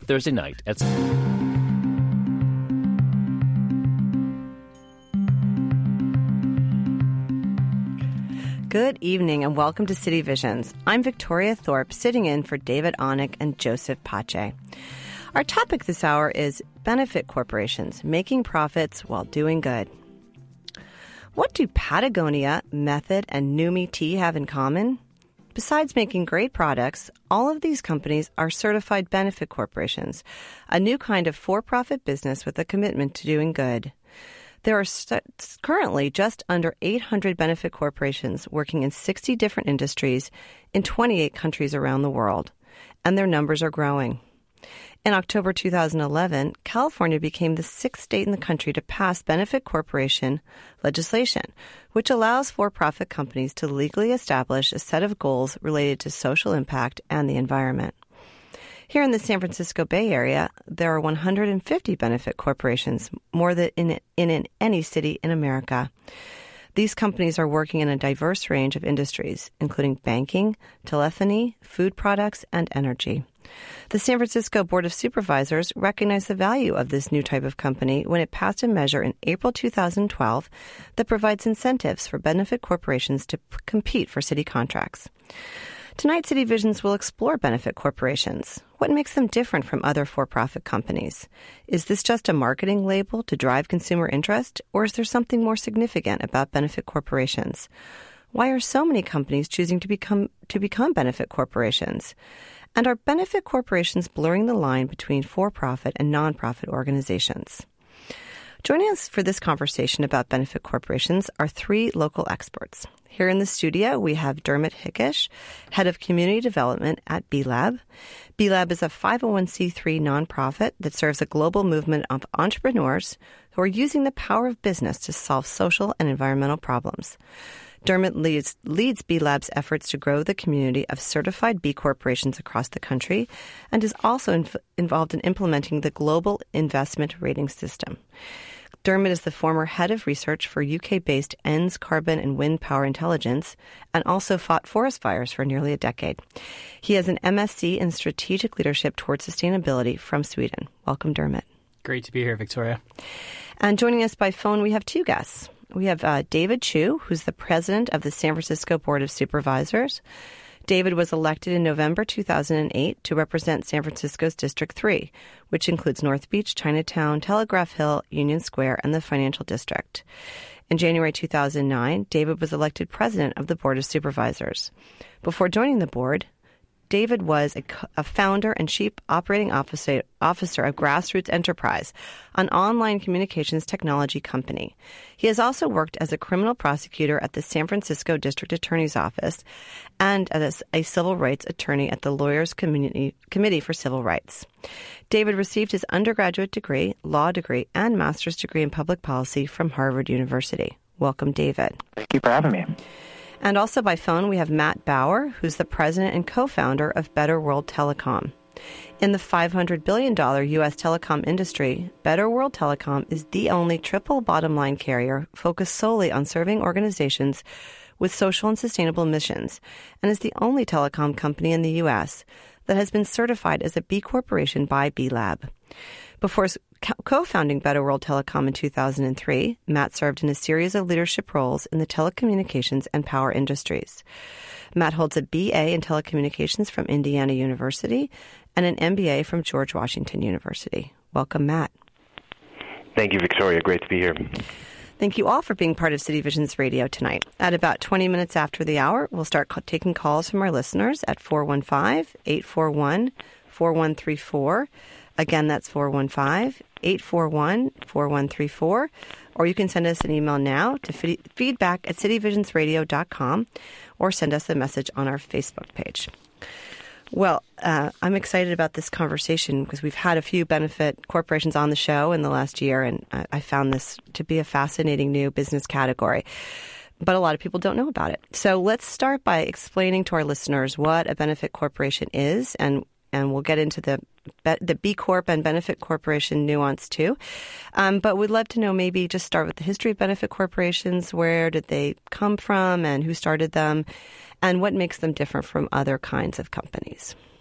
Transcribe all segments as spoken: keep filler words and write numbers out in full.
Thursday night at... Good evening and welcome to City Visions. I'm Victoria Thorpe, sitting in for David Onick and Joseph Pache. Our topic this hour is benefit corporations, making profits while doing good. What do Patagonia, Method, and Numi Tea have in common? Besides making great products, all of these companies are certified benefit corporations, a new kind of for-profit business with a commitment to doing good. There are st- currently just under eight hundred benefit corporations working in sixty different industries in twenty-eight countries around the world, and their numbers are growing. In October two thousand eleven, California became the sixth state in the country to pass benefit corporation legislation, which allows for-profit companies to legally establish a set of goals related to social impact and the environment. Here in the San Francisco Bay Area, there are one hundred fifty benefit corporations, more than in, in, in any city in America. These companies are working in a diverse range of industries, including banking, telephony, food products, and energy. The San Francisco Board of Supervisors recognized the value of this new type of company when it passed a measure in April two thousand twelve that provides incentives for benefit corporations to p- compete for city contracts. Tonight, City Visions will explore benefit corporations. What makes them different from other for-profit companies? Is this just a marketing label to drive consumer interest, or is there something more significant about benefit corporations? Why are so many companies choosing to become to become benefit corporations? And are benefit corporations blurring the line between for-profit and non-profit organizations? Joining us for this conversation about benefit corporations are three local experts. Here in the studio, we have Dermot Hickish, Head of Community Development at B Lab. B Lab is a five oh one c three nonprofit that serves a global movement of entrepreneurs who are using the power of business to solve social and environmental problems. Dermot leads, leads B Lab's efforts to grow the community of certified B corporations across the country and is also inf- involved in implementing the Global Investment Rating System. Dermot is the former head of research for U K-based E N S Carbon and Wind Power Intelligence and also fought forest fires for nearly a decade. He has an M S c in Strategic Leadership Towards Sustainability from Sweden. Welcome, Dermot. Great to be here, Victoria. And joining us by phone, we have two guests. We have uh, David Chu, who's the president of the San Francisco Board of Supervisors. David was elected in November two thousand eight to represent San Francisco's District three, which includes North Beach, Chinatown, Telegraph Hill, Union Square, and the Financial District. In January two thousand nine, David was elected president of the Board of Supervisors. Before joining the board, David was a, a founder and chief operating officer, officer of Grassroots Enterprise, an online communications technology company. He has also worked as a criminal prosecutor at the San Francisco District Attorney's Office and as a civil rights attorney at the Lawyers Community, Committee for Civil Rights. David received his undergraduate degree, law degree, and master's degree in public policy from Harvard University. Welcome, David. Thank you for having me. And also by phone, we have Matt Bauer, who's the president and co-founder of Better World Telecom. In the five hundred billion dollars U S telecom industry, Better World Telecom is the only triple bottom-line carrier focused solely on serving organizations with social and sustainable missions, and is the only telecom company in the U S that has been certified as a B Corporation by B Lab. Before co-founding Better World Telecom in two thousand three, Matt served in a series of leadership roles in the telecommunications and power industries. Matt holds a B A in telecommunications from Indiana University and an M B A from George Washington University. Welcome, Matt. Thank you, Victoria. Great to be here. Thank you all for being part of City Visions Radio tonight. At about twenty minutes after the hour, we'll start ca- taking calls from our listeners at four one five, eight four one, four one three four. Again, that's four one five, eight four one, four one three four. Or you can send us an email now to f- feedback at city visions radio dot com or send us a message on our Facebook page. Well, uh, I'm excited about this conversation because we've had a few benefit corporations on the show in the last year, and I, I found this to be a fascinating new business category. But a lot of people don't know about it. So let's start by explaining to our listeners what a benefit corporation is, and and we'll get into the the B Corp and benefit corporation nuance too. Um, but we'd love to know, maybe just start with the history of benefit corporations. Where did they come from and who started them, and what makes them different from other kinds of companies?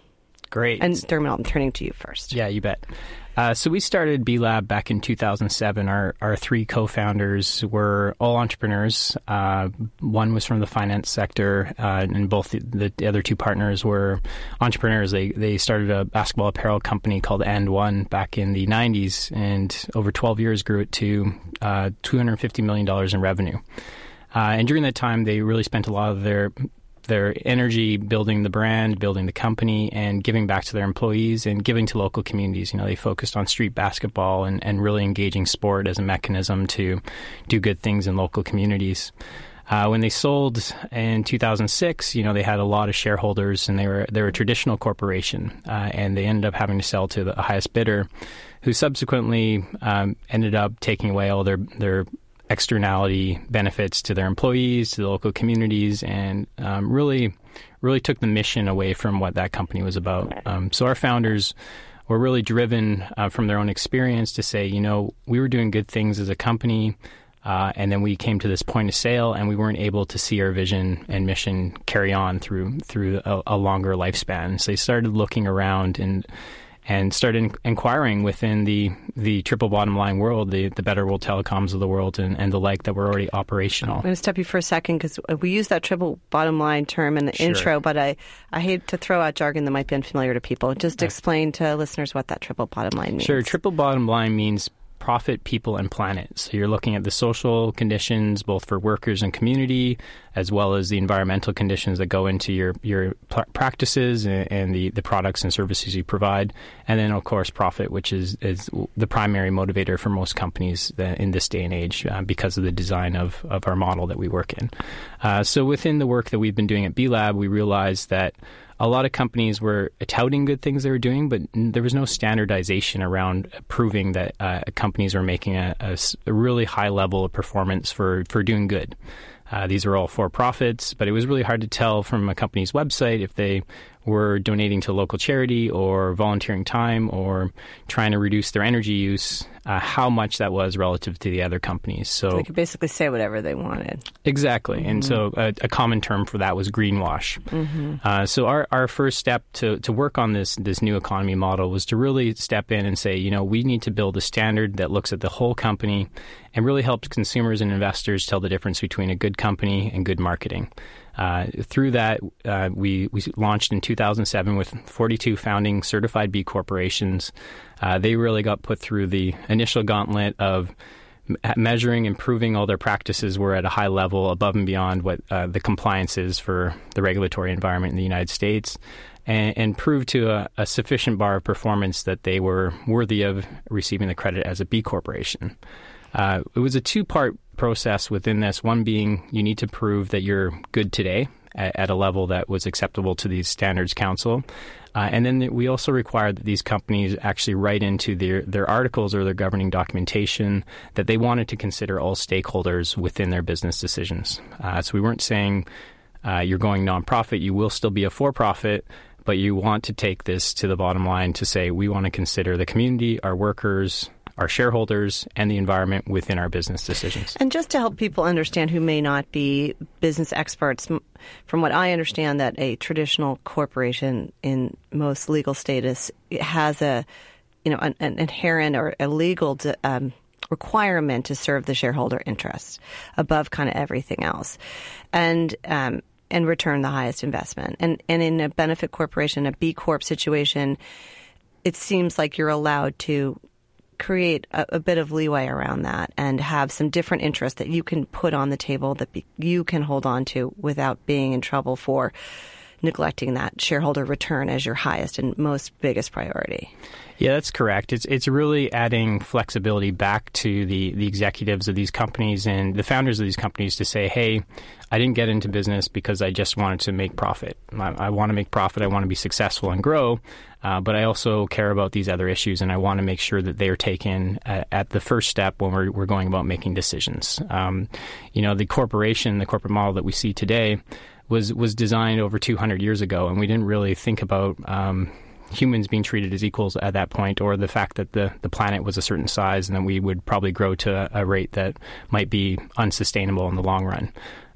Great. And Dermot, I'm turning to you first. Yeah, you bet. Uh, so we started B Lab back in two thousand seven. Our our three co-founders were all entrepreneurs. Uh, one was from the finance sector, uh, and both the, the other two partners were entrepreneurs. They they started a basketball apparel company called And One back in the nineties, and over twelve years grew it to uh, two hundred fifty million dollars in revenue. Uh, and during that time, they really spent a lot of their their energy building the brand, building the company, and giving back to their employees and giving to local communities. You know, they focused on street basketball and, and really engaging sport as a mechanism to do good things in local communities. Uh, when they sold in two thousand six, you know, they had a lot of shareholders, and they were they were a traditional corporation, uh, and they ended up having to sell to the highest bidder, who subsequently um, ended up taking away all their their externality benefits to their employees, to the local communities, and um, really, really took the mission away from what that company was about. Um, so our founders were really driven uh, from their own experience to say, you know, we were doing good things as a company, uh, and then we came to this point of sale, and we weren't able to see our vision and mission carry on through through a, a longer lifespan. So they started looking around and and started in- inquiring within the, the triple bottom line world, the, the Better World Telecoms of the world and, and the like that were already operational. I'm going to stop you for a second because we use that triple bottom line term in the Sure. intro, but I, I hate to throw out jargon that might be unfamiliar to people. Just Okay. explain to listeners what that triple bottom line means. Sure. Triple bottom line means profit, people, and planet. So you're looking at the social conditions, both for workers and community, as well as the environmental conditions that go into your, your pr- practices and, and the, the products and services you provide. And then, of course, profit, which is, is the primary motivator for most companies in this day and age uh, because of the design of, of our model that we work in. Uh, so within the work that we've been doing at B Lab, we realized that a lot of companies were touting good things they were doing, but there was no standardization around proving that uh, companies were making a, a, a really high level of performance for, for doing good. Uh, these were all for-profits, but it was really hard to tell from a company's website if they were donating to local charity or volunteering time or trying to reduce their energy use, uh, how much that was relative to the other companies. So, so they could basically say whatever they wanted. Exactly. Mm-hmm. And so a, a common term for that was greenwash. Mm-hmm. Uh, so our, our first step to, to work on this, this new economy model was to really step in and say, you know, we need to build a standard that looks at the whole company and really helps consumers and investors tell the difference between a good company and good marketing. Uh, through that, uh, we, we launched in two thousand seven with forty-two founding certified B corporations. Uh, they really got put through the initial gauntlet of m- measuring and proving all their practices were at a high level above and beyond what uh, the compliance is for the regulatory environment in the United States, and, and proved to a, a sufficient bar of performance that they were worthy of receiving the credit as a B corporation. Uh, it was a two-part process within this, one being you need to prove that you're good today at, at a level that was acceptable to the Standards Council. Uh, and then we also required that these companies actually write into their, their articles or their governing documentation that they wanted to consider all stakeholders within their business decisions. Uh, so we weren't saying uh, you're going nonprofit, you will still be a for-profit, but you want to take this to the bottom line to say we want to consider the community, our workers, our shareholders, and the environment within our business decisions. And just to help people understand who may not be business experts, from what I understand, that a traditional corporation in most legal status has a, you know, an, an inherent or a legal um, requirement to serve the shareholder interests above kind of everything else, and um, and return the highest investment. And and in a benefit corporation, a B Corp situation, it seems like you're allowed to create a, a bit of leeway around that and have some different interests that you can put on the table that be, you can hold on to without being in trouble for neglecting that shareholder return as your highest and most biggest priority. Yeah, that's correct. It's it's really adding flexibility back to the, the executives of these companies and the founders of these companies to say, hey, I didn't get into business because I just wanted to make profit. I, I want to make profit. I want to be successful and grow. Uh, but I also care about these other issues, and I want to make sure that they are taken at, at the first step when we're, we're going about making decisions. Um, you know, the corporation, the corporate model that we see today was was designed over two hundred years ago, and we didn't really think about um, humans being treated as equals at that point, or the fact that the, the planet was a certain size and then we would probably grow to a, a rate that might be unsustainable in the long run.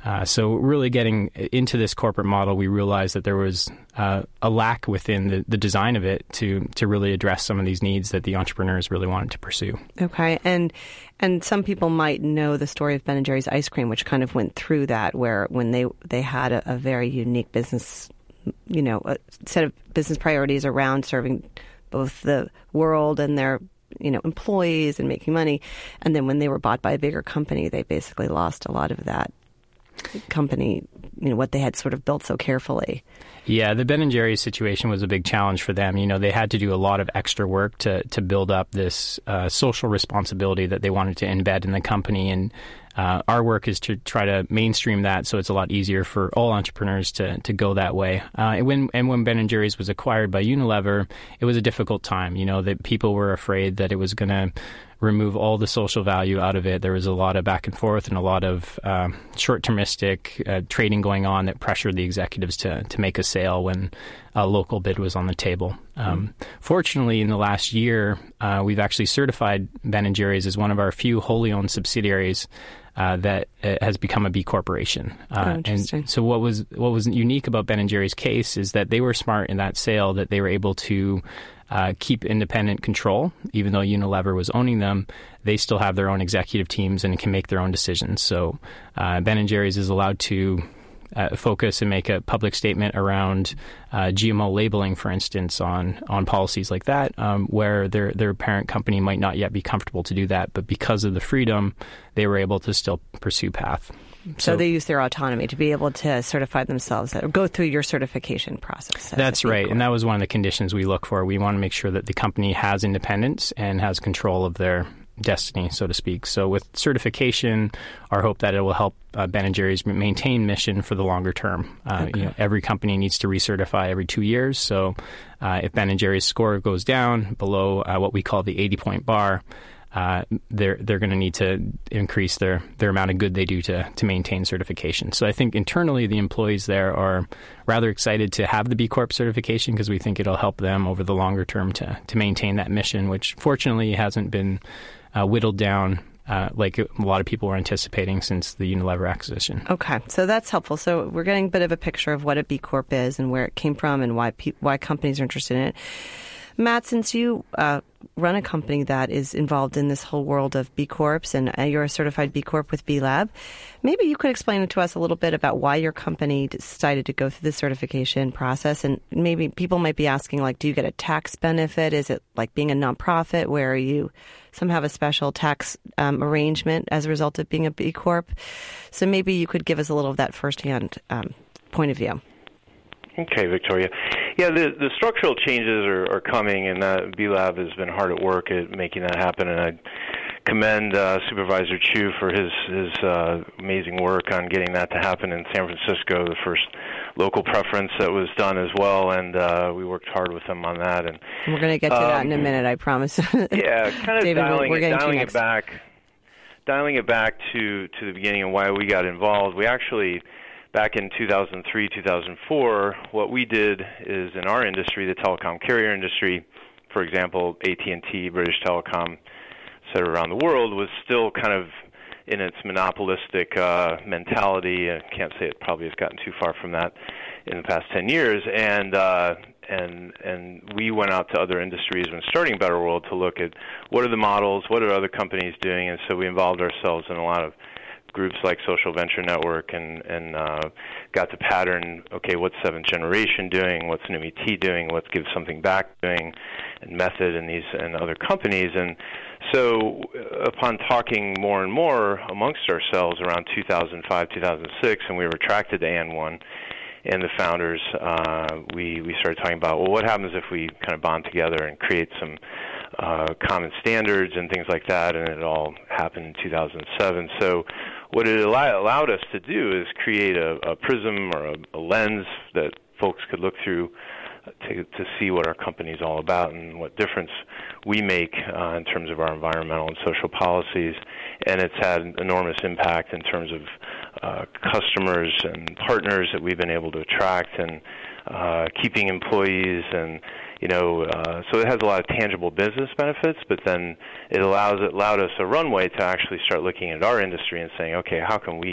Uh, so really getting into this corporate model, we realized that there was uh, a lack within the, the design of it to to really address some of these needs that the entrepreneurs really wanted to pursue. Okay, and and some people might know the story of Ben and Jerry's ice cream, which kind of went through that, where when they they had a, a very unique business, you know, a set of business priorities around serving both the world and their, you know, employees and making money, and then when they were bought by a bigger company, they basically lost a lot of that company, you know, what they had sort of built so carefully. Yeah, the Ben and Jerry's situation was a big challenge for them. You know, they had to do a lot of extra work to to build up this uh, social responsibility that they wanted to embed in the company, and uh, our work is to try to mainstream that so it's a lot easier for all entrepreneurs to to go that way. Uh, and when and when Ben and Jerry's was acquired by Unilever, it was a difficult time. You know, that people were afraid that it was going to remove all the social value out of it. There was a lot of back and forth and a lot of um, short-termistic uh, trading going on that pressured the executives to to make a sale when a local bid was on the table. Um, mm. Fortunately, in the last year, uh, we've actually certified Ben and Jerry's as one of our few wholly owned subsidiaries uh, that uh, has become a B Corporation. Uh, oh, interesting. And so what was what was unique about Ben and Jerry's case is that they were smart in that sale, that they were able to Uh, keep independent control. Even though Unilever was owning them, they still have their own executive teams and can make their own decisions. So uh, Ben and Jerry's is allowed to uh, focus and make a public statement around uh, G M O labeling, for instance, on on policies like that, um, where their their parent company might not yet be comfortable to do that. But because of the freedom, they were able to still pursue path. So, so they use their autonomy to be able to certify themselves or go through your certification process. That's right. And that was one of the conditions we look for. We want to make sure that the company has independence and has control of their destiny, so to speak. So with certification, our hope that it will help uh, Ben and Jerry's maintain mission for the longer term. Uh, okay. You know, every company needs to recertify every two years. So uh, if Ben and Jerry's score goes down below uh, what we call the eighty-point bar, Uh, they're they're going to need to increase their, their amount of good they do to to maintain certification. So I think internally the employees there are rather excited to have the B Corp certification because we think it'll help them over the longer term to to maintain that mission, which fortunately hasn't been uh, whittled down uh, like a lot of people were anticipating since the Unilever acquisition. Okay, so that's helpful. So we're getting a bit of a picture of what a B Corp is and where it came from and why pe- why companies are interested in it. Matt, since you uh, run a company that is involved in this whole world of B Corps and you're a certified B Corp with B Lab, maybe you could explain to us a little bit about why your company decided to go through the certification process. And maybe people might be asking, like, do you get a tax benefit? Is it like being a nonprofit where you somehow have a special tax um, arrangement as a result of being a B Corp? So maybe you could give us a little of that firsthand um, point of view. Okay, Victoria. Yeah, the the structural changes are, are coming, and that B Lab has been hard at work at making that happen. And I commend uh, Supervisor Chu for his his uh, amazing work on getting that to happen in San Francisco, the first local preference that was done as well. And uh, we worked hard with them on that. And we're going to get to um, that in a minute, I promise. Yeah, kind of David, dialing, we're it, dialing it back, dialing it back to to the beginning and why we got involved. We actually, back in two thousand three, two thousand four, what we did is in our industry, the telecom carrier industry, for example, A T and T, British Telecom, et cetera, around the world, was still kind of in its monopolistic uh, mentality. I can't say it probably has gotten too far from that in the past ten years. And uh, and and we went out to other industries when starting Better World to look at what are the models, what are other companies doing, and so we involved ourselves in a lot of groups like Social Venture Network and, and uh, got to pattern, okay, what's Seventh Generation doing, what's N M E T doing, what's Give Something Back doing, and Method and these and other companies. And so upon talking more and more amongst ourselves around two thousand five, two thousand six, and we were attracted to And One and the founders, uh, we, we started talking about, well, what happens if we kind of bond together and create some uh, common standards and things like that, and it all happened in two thousand seven. So what it allow, allowed us to do is create a, a prism or a, a lens that folks could look through to, to see what our company is all about and what difference we make uh, in terms of our environmental and social policies. And it's had enormous impact in terms of uh, customers and partners that we've been able to attract and uh, keeping employees and You know, uh, so it has a lot of tangible business benefits, but then it allows it allowed us a runway to actually start looking at our industry and saying, okay, how can we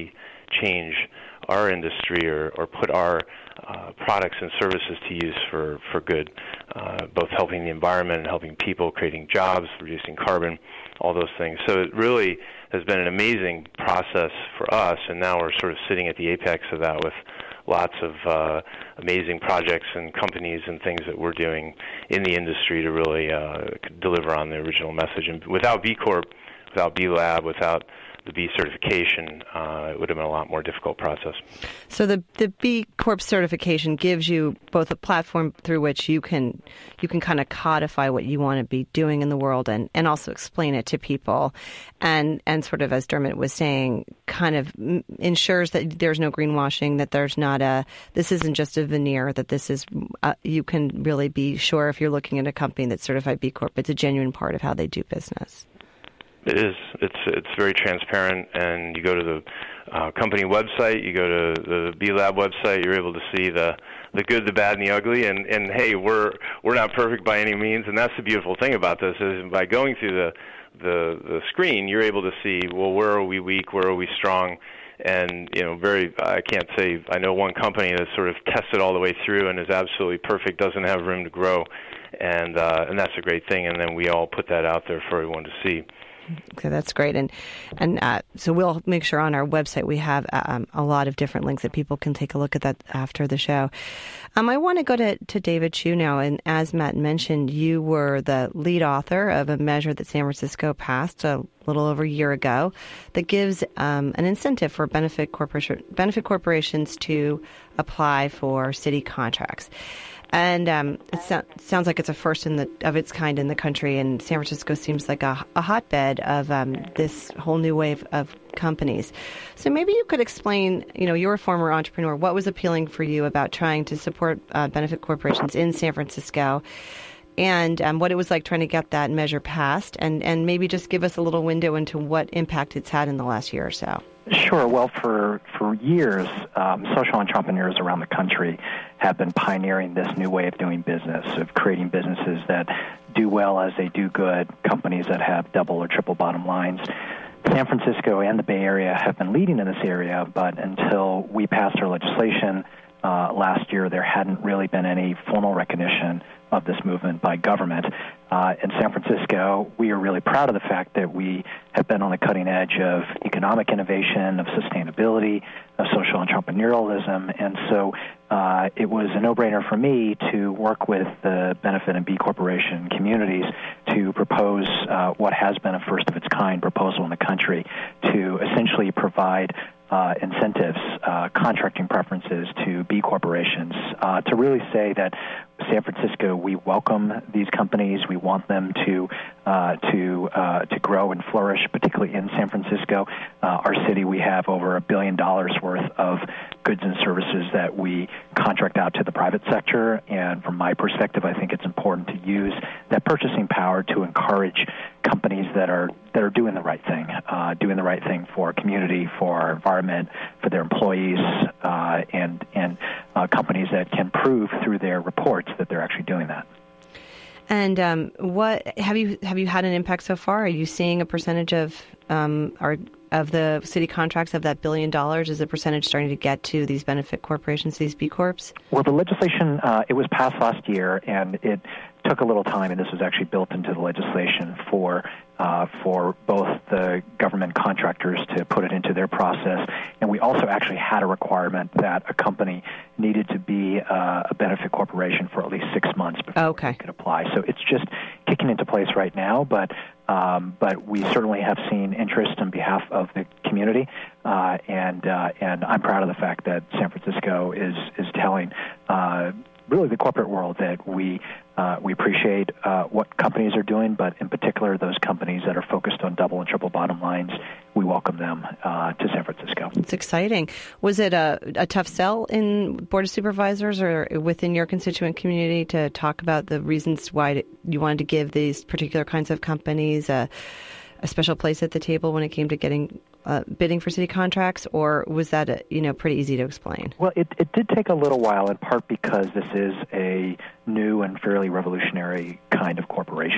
change our industry or, or put our uh, products and services to use for, for good, uh, both helping the environment and helping people, creating jobs, reducing carbon, all those things. So it really has been an amazing process for us, and now we're sort of sitting at the apex of that with lots of uh, amazing projects and companies and things that we're doing in the industry to really uh, deliver on the original message. And without B Corp, without B Lab, without the B certification, uh, it would have been a lot more difficult process. So the the B Corp certification gives you both a platform through which you can you can kind of codify what you want to be doing in the world and, and also explain it to people, and and sort of, as Dermot was saying, kind of ensures that there's no greenwashing, that there's not a this isn't just a veneer, that this is uh, you can really be sure if you're looking at a company that's certified B Corp, it's a genuine part of how they do business. It is. It's it's very transparent, and you go to the uh, company website, you go to the B Lab website, you're able to see the the good, the bad, and the ugly. And, and hey, we're we're not perfect by any means, and that's the beautiful thing about this is by going through the the the screen, you're able to see, well, where are we weak, where are we strong, and you know, very. I can't say I know one company that sort of tested all the way through and is absolutely perfect, doesn't have room to grow, and uh, and that's a great thing. And then we all put that out there for everyone to see. Okay, that's great. And and uh, so we'll make sure on our website we have um, a lot of different links that people can take a look at that after the show. Um, I want to go to, to David Chu now. And as Matt mentioned, you were the lead author of a measure that San Francisco passed a little over a year ago that gives um, an incentive for benefit corporation benefit corporations to apply for city contracts. And um, it so- sounds like it's a first in the of its kind in the country, and San Francisco seems like a, a hotbed of um, this whole new wave of companies. So maybe you could explain, you know, you're a former entrepreneur, what was appealing for you about trying to support uh, benefit corporations in San Francisco, and um, what it was like trying to get that measure passed, and, and maybe just give us a little window into what impact it's had in the last year or so. Sure. Well, for, for years, um, social entrepreneurs around the country have been pioneering this new way of doing business, of creating businesses that do well as they do good, companies that have double or triple bottom lines. San Francisco and the Bay Area have been leading in this area, but until we passed our legislation uh, last year, there hadn't really been any formal recognition of this movement by government. Uh, in San Francisco, we are really proud of the fact that we have been on the cutting edge of economic innovation, of sustainability, of social entrepreneurialism, and so uh, it was a no-brainer for me to work with the benefit and B Corporation communities to propose uh, what has been a first-of-its-kind proposal in the country to essentially provide Uh, incentives, uh, contracting preferences to B corporations, uh, to really say that San Francisco, we welcome these companies. We want them to uh, to uh, to grow and flourish, particularly in San Francisco. Uh, our city, we have over a billion dollars worth of goods and services that we contract out to the private sector. And from my perspective, I think it's important to use that purchasing power to encourage companies that are that are doing the right thing, uh, doing the right thing for our community, for our environment, for their employees, uh, and and uh, companies that can prove through their reports that they're actually doing that. And um, what have you have you had an impact so far? Are you seeing a percentage of um, or of the city contracts of that billion dollars? Is the percentage starting to get to these benefit corporations, these B Corps? Well, the legislation, uh, it was passed last year, and it took a little time, and this was actually built into the legislation for uh, for both the government contractors to put it into their process, and we also actually had a requirement that a company needed to be uh, a benefit corporation for at least six months before okay. it could apply. So it's just kicking into place right now, but um, but we certainly have seen interest on behalf of the community, uh, and uh, and I'm proud of the fact that San Francisco is is telling uh, really the corporate world that we uh, we appreciate uh, what companies are doing, but in particular those companies that are focused on double and triple bottom lines, we welcome them uh, to San Francisco. It's exciting. Was it a, a tough sell in Board of Supervisors or within your constituent community to talk about the reasons why you wanted to give these particular kinds of companies a, a special place at the table when it came to getting Uh, bidding for city contracts, or was that, a, you know, pretty easy to explain? Well, it, it did take a little while, in part because this is a new and fairly revolutionary kind of corporation.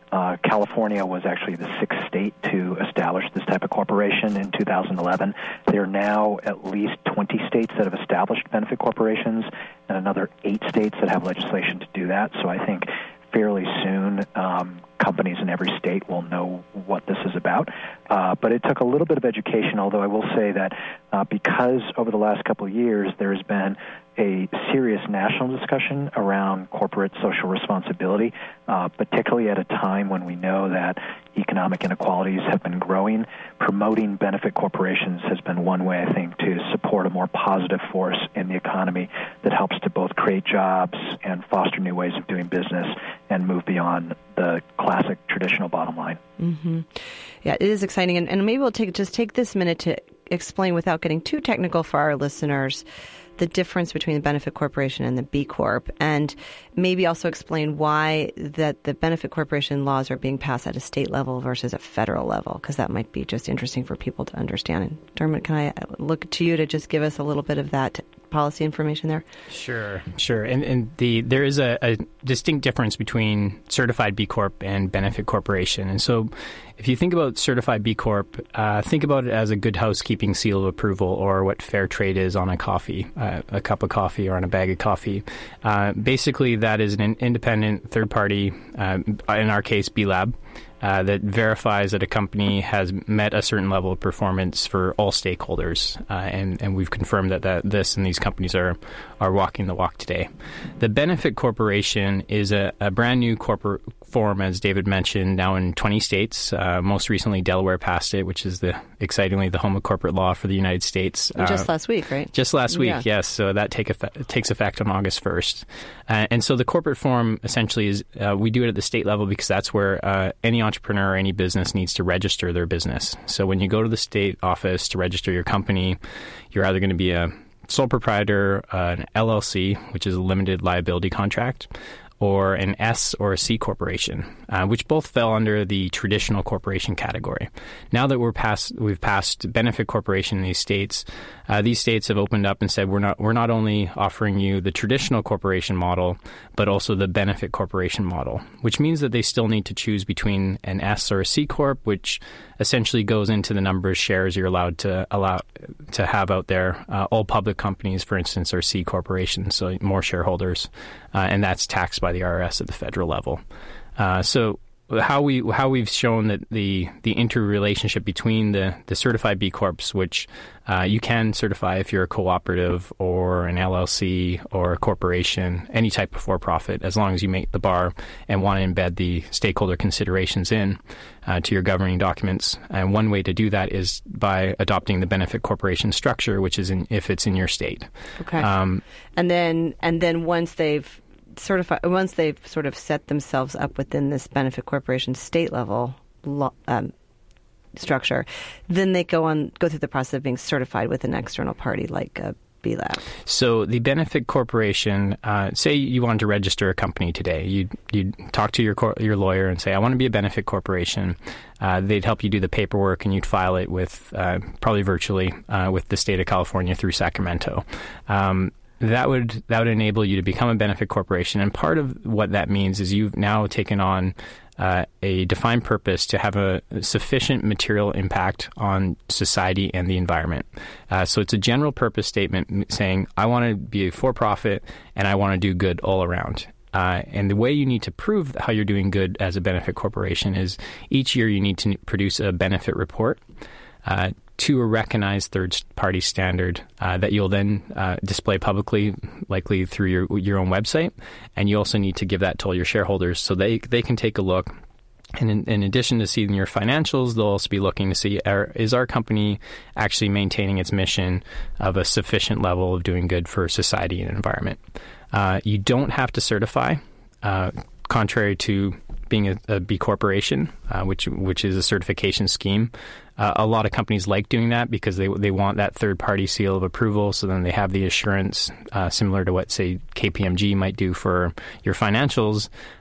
Uh, California was actually the sixth state to establish this type of corporation in two thousand eleven. There are now at least twenty states that have established benefit corporations and another eight states that have legislation to do that. So I think fairly soon um, companies in every state will know what this is about. Uh, but it took a little bit of education, although I will say that uh, because over the last couple of years there has been a serious national discussion around corporate social responsibility, uh, particularly at a time when we know that economic inequalities have been growing. Promoting benefit corporations has been one way, I think, to support a more positive force in the economy that helps to both create jobs and foster new ways of doing business and move beyond the classic traditional bottom line. Mm-hmm. Yeah, it is exciting. And, and maybe we'll take just take this minute to explain, without getting too technical for our listeners, the difference between the benefit corporation and the B Corp, and maybe also explain why that the benefit corporation laws are being passed at a state level versus a federal level, because that might be just interesting for people to understand. And Dermot, can I look to you to just give us a little bit of that policy information there? Sure, sure. And, and the there is a, a distinct difference between certified B Corp and benefit corporation. And so if you think about certified B Corp, uh, think about it as a good housekeeping seal of approval, or what fair trade is on a coffee, uh, a cup of coffee or on a bag of coffee. Uh, basically, that is an independent third party, uh, in our case, B Lab, Uh, that verifies that a company has met a certain level of performance for all stakeholders, uh, and, and we've confirmed that, that this and these companies are are walking the walk today. The benefit corporation is a, a brand new corporate form, as David mentioned, now in twenty states. Uh, most recently, Delaware passed it, which is the excitingly the home of corporate law for the United States. Just uh, last week, right? Just last week, yeah. yes. So that take effect, takes effect on August first. Uh, and so the corporate form essentially is, uh, we do it at the state level because that's where uh, any entrepreneur or any business needs to register their business. So when you go to the state office to register your company, you're either going to be a sole proprietor, uh, an L L C, which is a limited liability contract, or an S or a C corporation, uh, which both fell under the traditional corporation category. Now that we're past, we've passed benefit corporation in these states, uh, these states have opened up and said we're not we're not only offering you the traditional corporation model, but also the benefit corporation model, which means that they still need to choose between an S or a C corp, which essentially goes into the number of shares you're allowed to allow to have out there. Uh, all public companies, for instance, are C corporations, so more shareholders, uh, and that's taxed by the I R S at the federal level. Uh, so how we how we've shown that the the interrelationship between the the certified B Corps, which uh, you can certify if you're a cooperative or an L L C or a corporation, any type of for-profit, as long as you make the bar and want to embed the stakeholder considerations in uh, to your governing documents. And one way to do that is by adopting the benefit corporation structure, which is in, if it's in your state. Okay. Um, and then and then once they've certified, once they've sort of set themselves up within this benefit corporation state level lo- um, structure, then they go on go through the process of being certified with an external party like a B Lab. So the benefit corporation, uh, say you wanted to register a company today, you you talk to your cor- your lawyer and say, I want to be a benefit corporation. Uh, they'd help you do the paperwork, and you'd file it with uh, probably virtually uh, with the state of California through Sacramento. Um, That would that would enable you to become a benefit corporation, and part of what that means is you've now taken on uh, a defined purpose to have a sufficient material impact on society and the environment. Uh, so it's a general purpose statement saying, I want to be a for-profit and I want to do good all around. Uh, and the way you need to prove how you're doing good as a benefit corporation is each year you need to produce a benefit report Uh, to a recognized third-party standard uh, that you'll then uh, display publicly, likely through your your own website. And you also need to give that to all your shareholders so they they can take a look. And in, in addition to seeing your financials, they'll also be looking to see, are, is our company actually maintaining its mission of a sufficient level of doing good for society and environment? Uh, you don't have to certify, uh, contrary to being a, a B corporation, uh, which which is a certification scheme. Uh, a lot of companies like doing that because they they want that third-party seal of approval, so then they have the assurance, uh, similar to what, say, K P M G might do for your financials,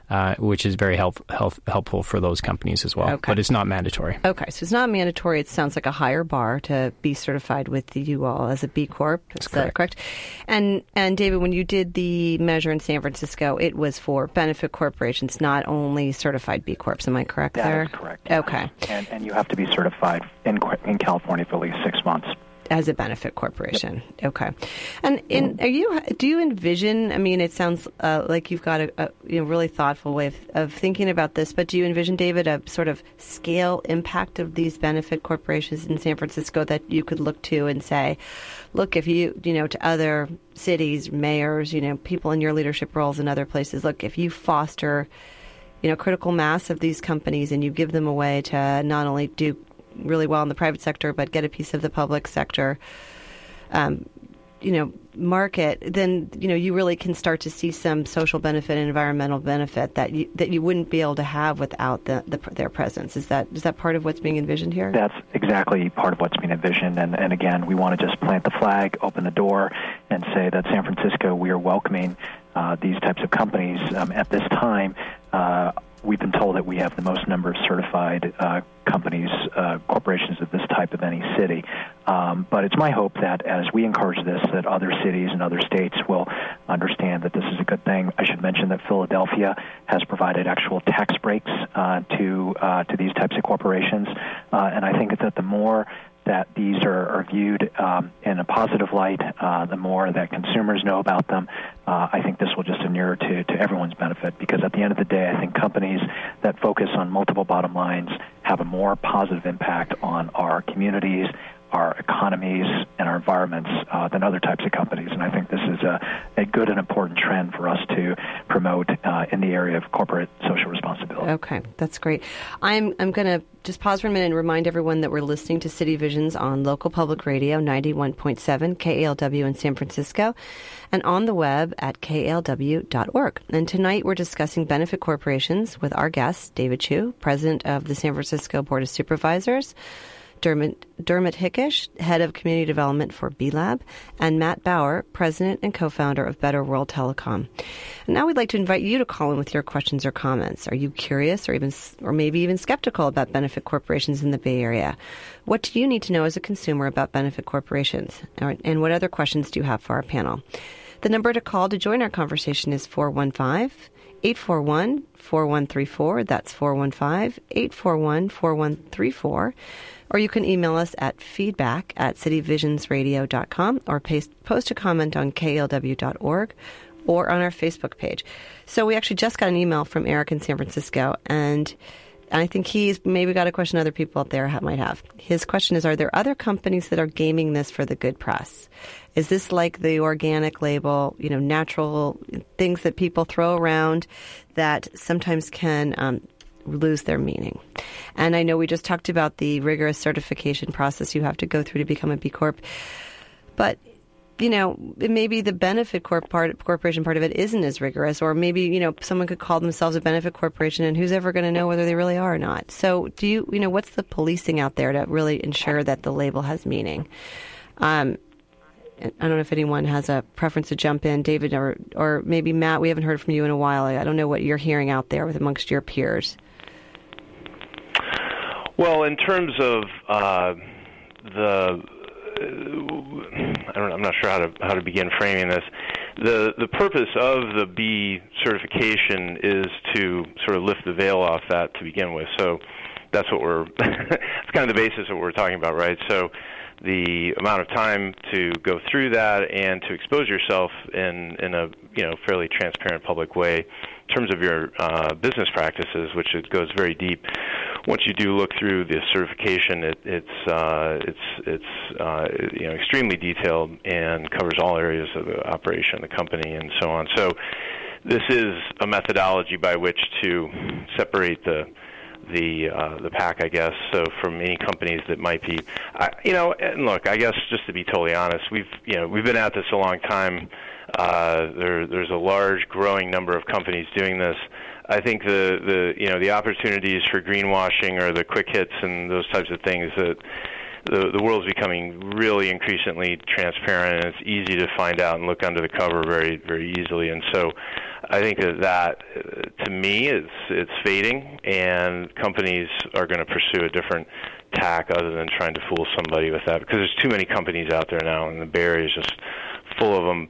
uh, which is very help, help, helpful for those companies as well. Okay. But it's not mandatory. Okay, so it's not mandatory. It sounds like a higher bar to be certified with you all as a B Corp. That's Is that correct? And and David, when you did the measure in San Francisco, it was for benefit corporations, not only certified B Corps. Am I correct that there? That is correct. Okay. And, and you have to be certified in in California for at least six months. As a benefit corporation. Yep. Okay. And in, are you, do you envision, I mean, it sounds uh, like you've got a, a you know, really thoughtful way of, of thinking about this, but do you envision, David, a sort of scale impact of these benefit corporations in San Francisco that you could look to and say, look, if you, you know, to other cities, mayors, you know, people in your leadership roles in other places, look, if you foster, you know, critical mass of these companies and you give them a way to not only do really well in the private sector, but get a piece of the public sector, um, you know, market, then, you know, you really can start to see some social benefit and environmental benefit that you, that you wouldn't be able to have without the, the, their presence. Is that is that part of what's being envisioned here? That's exactly part of what's being envisioned. And, and again, we want to just plant the flag, open the door, and say that San Francisco, we are welcoming uh, these types of companies. Um, at this time, uh, we've been told that we have the most number of certified uh, companies, uh, corporations of this type of any city. Um, but it's my hope that as we encourage this, that other cities and other states will understand that this is a good thing. I should mention that Philadelphia has provided actual tax breaks uh, to uh, to these types of corporations, uh, and I think that the more that these are, are viewed um, in a positive light, uh, the more that consumers know about them, uh, I think this will just inure to, to everyone's benefit, because at the end of the day, I think companies that focus on multiple bottom lines have a more positive impact on our communities, our economies, and our environments uh, than other types of companies. And I think this is a, a good and important trend for us to promote uh, in the area of corporate social responsibility. Okay, that's great. I'm I'm going to just pause for a minute and remind everyone that we're listening to City Visions on local public radio, ninety-one point seven K A L W in San Francisco, and on the web at K A L W dot org. And tonight we're discussing benefit corporations with our guest, David Chu, president of the San Francisco Board of Supervisors, Dermot, Dermot Hickish, head of community development for B Lab, and Matt Bauer, president and co-founder of Better World Telecom. And now we'd like to invite you to call in with your questions or comments. Are you curious or even, or maybe even skeptical about benefit corporations in the Bay Area? What do you need to know as a consumer about benefit corporations? And what other questions do you have for our panel? The number to call to join our conversation is four one five, eight four one, four one three four. That's four one five, eight four one, four one three four. Or you can email us at feedback at city visions radio dot com or paste, post a comment on K A L W dot org or on our Facebook page. So we actually just got an email from Eric in San Francisco, and I think he's maybe got a question other people out there might have. His question is, are there other companies that are gaming this for the good press? Is this like the organic label, you know, natural things that people throw around that sometimes can um, lose their meaning? And I know we just talked about the rigorous certification process you have to go through to become a B Corp, but you know, maybe the benefit corp part, corporation part of it isn't as rigorous, or maybe, you know, someone could call themselves a benefit corporation and who's ever going to know whether they really are or not. So do you, you know, what's the policing out there to really ensure that the label has meaning? Um, I don't know if anyone has a preference to jump in, David, or, or maybe Matt, we haven't heard from you in a while. I don't know what you're hearing out there with amongst your peers. Well, in terms of uh, the I don't, I'm not sure how to how to begin framing this. The the purpose of the B certification is to sort of lift the veil off that to begin with. So that's what we're it's kind of the basis of what we're talking about, right? So the amount of time to go through that and to expose yourself in in a you know fairly transparent public way in terms of your uh, business practices, which it goes very deep. Once you do look through the certification, it, it's uh, it's it's uh, you know extremely detailed and covers all areas of the operation of the company and so on. So this is a methodology by which to separate the the uh, the pack, I guess. So from any companies that might be, I, you know, and look, I guess just to be totally honest, we've you know we've been at this a long time. Uh, there there's a large, growing number of companies doing this. I think the, the you know the opportunities for greenwashing or the quick hits and those types of things that the the world's becoming really increasingly transparent, and it's easy to find out and look under the cover very very easily. And so, I think that that uh, to me it's it's fading, and companies are going to pursue a different tack other than trying to fool somebody with that, because there's too many companies out there now, and the Bay Area is just full of them.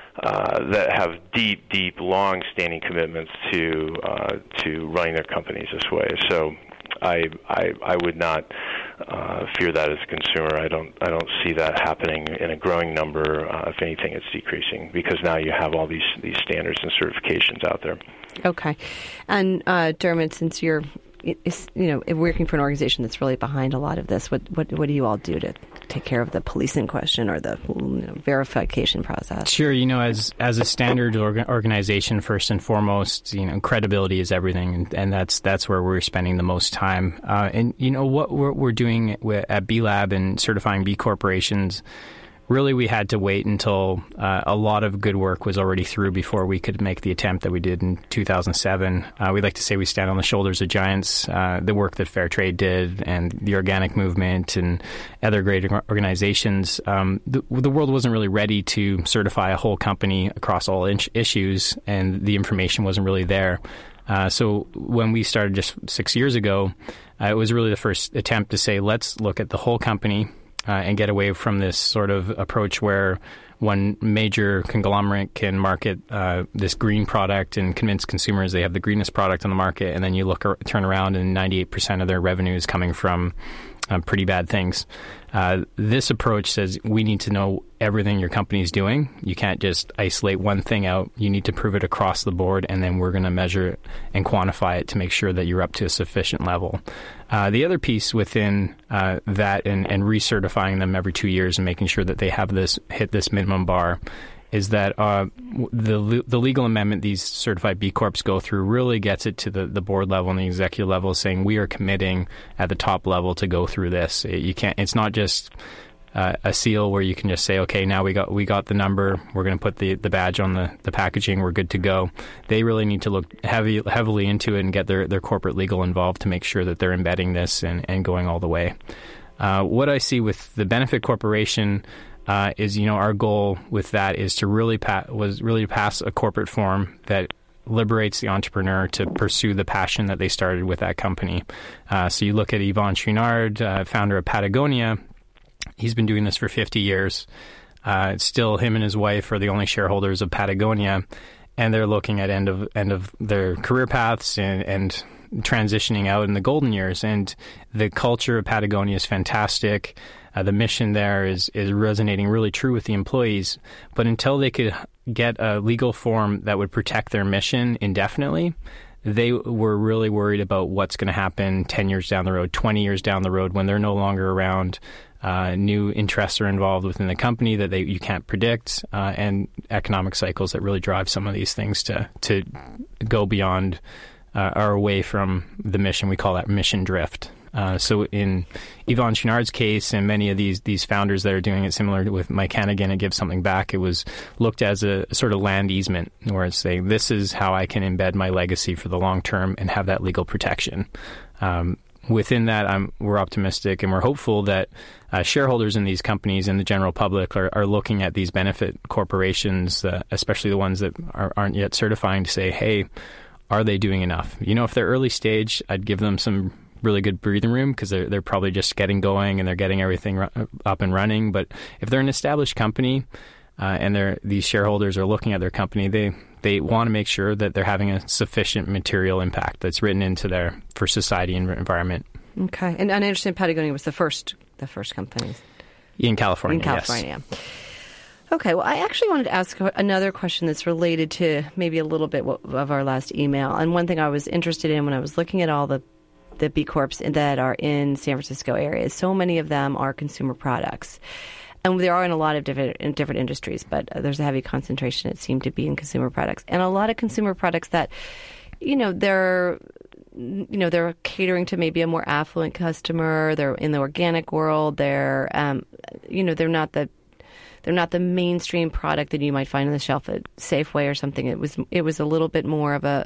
Uh, that have deep, deep, long-standing commitments to uh, to running their companies this way. So, I I, I would not uh, fear that as a consumer. I don't I don't see that happening in a growing number. Uh, if anything, it's decreasing, because now you have all these these standards and certifications out there. Okay, and uh, Dermot, since you're you know working for an organization that's really behind a lot of this, what what what do you all do to take care of the policing question or the you know, verification process? Sure. You know, as as a standard orga- organization, first and foremost, you know, credibility is everything, and, and that's that's where we're spending the most time. Uh, and you know what we're, we're doing at B Lab and certifying B corporations. Really, we had to wait until uh, a lot of good work was already through before we could make the attempt that we did in two thousand seven. Uh, we like to say we stand on the shoulders of giants. Uh, the work that Fairtrade did and the organic movement and other great organizations, um, the, the world wasn't really ready to certify a whole company across all in- issues, and the information wasn't really there. Uh, so when we started just six years ago, uh, it was really the first attempt to say, let's look at the whole company, Uh, and get away from this sort of approach where one major conglomerate can market uh, this green product and convince consumers they have the greenest product on the market, and then you look or, turn around and ninety-eight percent of their revenue is coming from uh, pretty bad things. Uh, this approach says we need to know everything your company is doing. You can't just isolate one thing out. You need to prove it across the board, and then we're going to measure it and quantify it to make sure that you're up to a sufficient level. Uh, the other piece within uh, that and, and recertifying them every two years and making sure that they have this hit this minimum bar is that uh, the the legal amendment these certified B Corps go through really gets it to the, the board level and the executive level, saying we are committing at the top level to go through this. You can't. It's not just uh, a seal where you can just say, okay, now we got we got the number. We're going to put the, the badge on the, the packaging. We're good to go. They really need to look heavy heavily into it and get their, their corporate legal involved to make sure that they're embedding this and, and going all the way. Uh, what I see with the Benefit Corporation Uh, is, you know, our goal with that is to really pa- was really to pass a corporate form that liberates the entrepreneur to pursue the passion that they started with that company. Uh, so you look at Yvon Chouinard, uh, founder of Patagonia. He's been doing this for fifty years. Uh, it's still him and his wife are the only shareholders of Patagonia, and they're looking at end of end of their career paths and, and transitioning out in the golden years. And the culture of Patagonia is fantastic. Uh, the mission there is, is resonating really true with the employees. But until they could get a legal form that would protect their mission indefinitely, they were really worried about what's going to happen ten years down the road, twenty years down the road, when they're no longer around. Uh, new interests are involved within the company that they you can't predict, uh, and economic cycles that really drive some of these things to, to go beyond uh, or away from the mission. We call that mission drift. Uh, so in Yvon Chouinard's case, and many of these these founders that are doing it similar to with Mike Hannigan and Give Something Back, it was looked as a sort of land easement, where it's saying, this is how I can embed my legacy for the long term and have that legal protection. Um, within that, I'm, we're optimistic and we're hopeful that uh, shareholders in these companies and the general public are, are looking at these benefit corporations, uh, especially the ones that are, aren't yet certifying, to say, hey, are they doing enough? You know, if they're early stage, I'd give them some really good breathing room, because they're, they're probably just getting going and they're getting everything ru- up and running. But if they're an established company uh, and they're, these shareholders are looking at their company, they, they want to make sure that they're having a sufficient material impact that's written into their for society and environment. Okay. And, and I understand Patagonia was the first the first company. In California, In California, yes. yeah. Okay, well, I actually wanted to ask another question that's related to maybe a little bit of our last email. And one thing I was interested in when I was looking at all the the B Corps that are in San Francisco area, so many of them are consumer products. And they are in a lot of different in different industries, but there's a heavy concentration, it seemed to be, in consumer products. And a lot of consumer products that, you know, they're, you know, they're catering to maybe a more affluent customer. They're in the organic world. They're, um, you know, they're not the They're not the mainstream product that you might find on the shelf at Safeway or something. It was it was a little bit more of a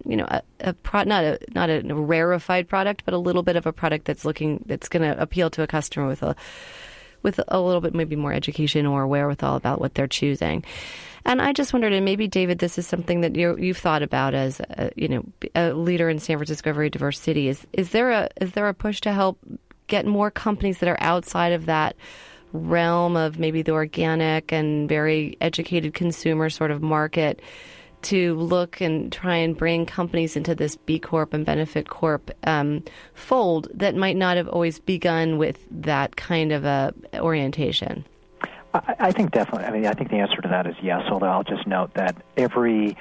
you know, a, a pro, not a not a rarefied product, but a little bit of a product that's looking that's going to appeal to a customer with a with a little bit maybe more education or wherewithal about what they're choosing. And I just wondered, and maybe David, this is something that you you've thought about as a, you know, a leader in San Francisco, a very diverse city. Is is there a is there a push to help get more companies that are outside of that realm of maybe the organic and very educated consumer sort of market to look and try and bring companies into this B Corp and Benefit Corp um, fold that might not have always begun with that kind of a orientation? I, I think definitely. I mean, I think the answer to that is yes, although I'll just note that every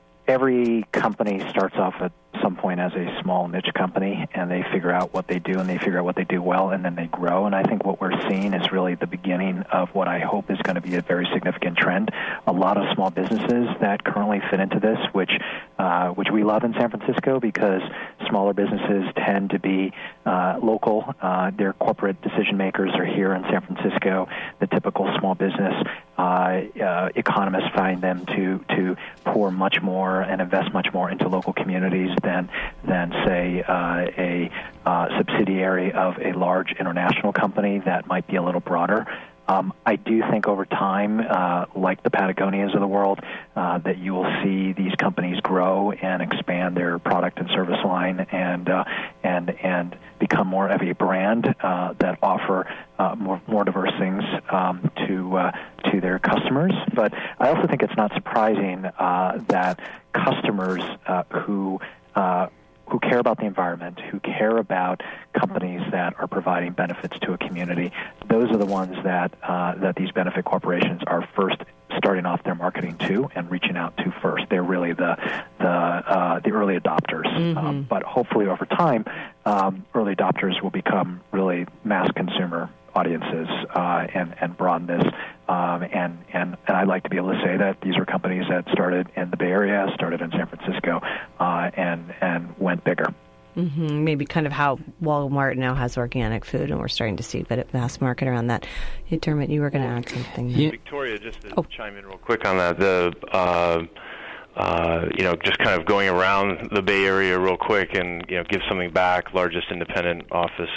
every company starts off at some point as a small niche company, and they figure out what they do, and they figure out what they do well, and then they grow. And I think what we're seeing is really the beginning of what I hope is going to be a very significant trend. A lot of small businesses that currently fit into this, which uh, which we love in San Francisco because smaller businesses tend to be uh, local. Uh, their corporate decision makers are here in San Francisco. The typical small business uh, uh, economists find them to to pour much more and invest much more into local communities than, than say, uh, a uh, subsidiary of a large international company that might be a little broader. Um, I do think over time, uh, like the Patagonias of the world, uh, that you will see these companies grow and expand their product and service line and uh, and and become more of a brand uh, that offer uh, more more diverse things um, to uh, to their customers. But I also think it's not surprising uh, that customers uh, who uh, who care about the environment, who care about companies that are providing benefits to a community, those are the ones that uh, that these benefit corporations are first starting off their marketing to and reaching out to first. They're really the the uh, the early adopters. Mm-hmm. Um, but hopefully over time, um, early adopters will become really mass consumer audiences uh, and and broaden this. Um, and, and, and I'd like to be able to say that these are companies that started in the Bay Area, started in San Francisco, uh, and and went bigger. Mm-hmm. Maybe kind of how Walmart now has organic food, and we're starting to see a bit of mass market around that. Hey, Dermot, you were going to add something. Yeah. Victoria, just to oh. chime in real quick on that, the uh, uh, you know, just kind of going around the Bay Area real quick and you know, give something back. Largest independent office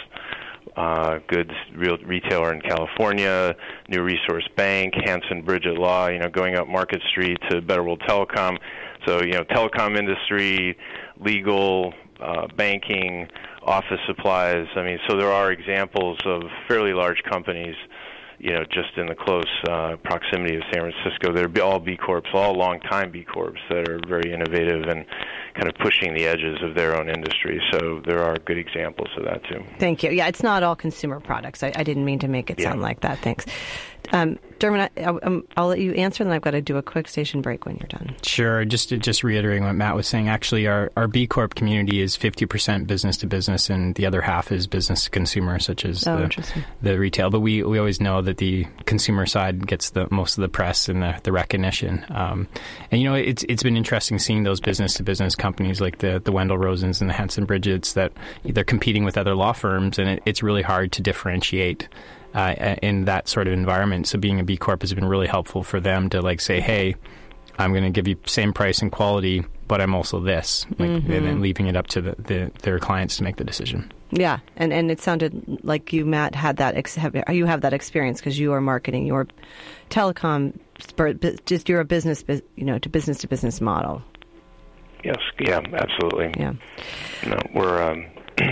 Uh, goods real retailer in California, New Resource Bank, Hanson Bridget Law, you know, going up Market Street to Better World Telecom. So, you know, telecom industry, legal, uh, banking, office supplies. I mean, so there are examples of fairly large companies, you know, just in the close uh, proximity of San Francisco. They're all B Corps, all long-time B Corps that are very innovative and kind of pushing the edges of their own industry. So there are good examples of that, too. Thank you. Yeah, it's not all consumer products. I, I didn't mean to make it yeah. sound like that. Thanks. Um, Dermot, I, I, I'll let you answer, then I've got to do a quick station break when you're done. Sure. Just to, just reiterating what Matt was saying, actually, our, our B Corp community is fifty percent business to business, and the other half is business to consumer, such as oh, the, the retail. But we, we always know that the consumer side gets the most of the press and the, the recognition. Um, and, you know, it's it's been interesting seeing those business to business companies like the, the Wendell Rosens and the Hanson Bridgets that they're competing with other law firms, and it, it's really hard to differentiate Uh, in that sort of environment. So being a B Corp has been really helpful for them to like say, hey, I'm going to give you same price and quality, but I'm also this, like, mm-hmm. and then leaving it up to the, the, their clients to make the decision. Yeah, and and it sounded like you, Matt, had that ex- have, you have that experience because you are marketing your telecom, just you're a business, you know, to business to business model. Yes, yeah, absolutely. Yeah, no, we're. Um,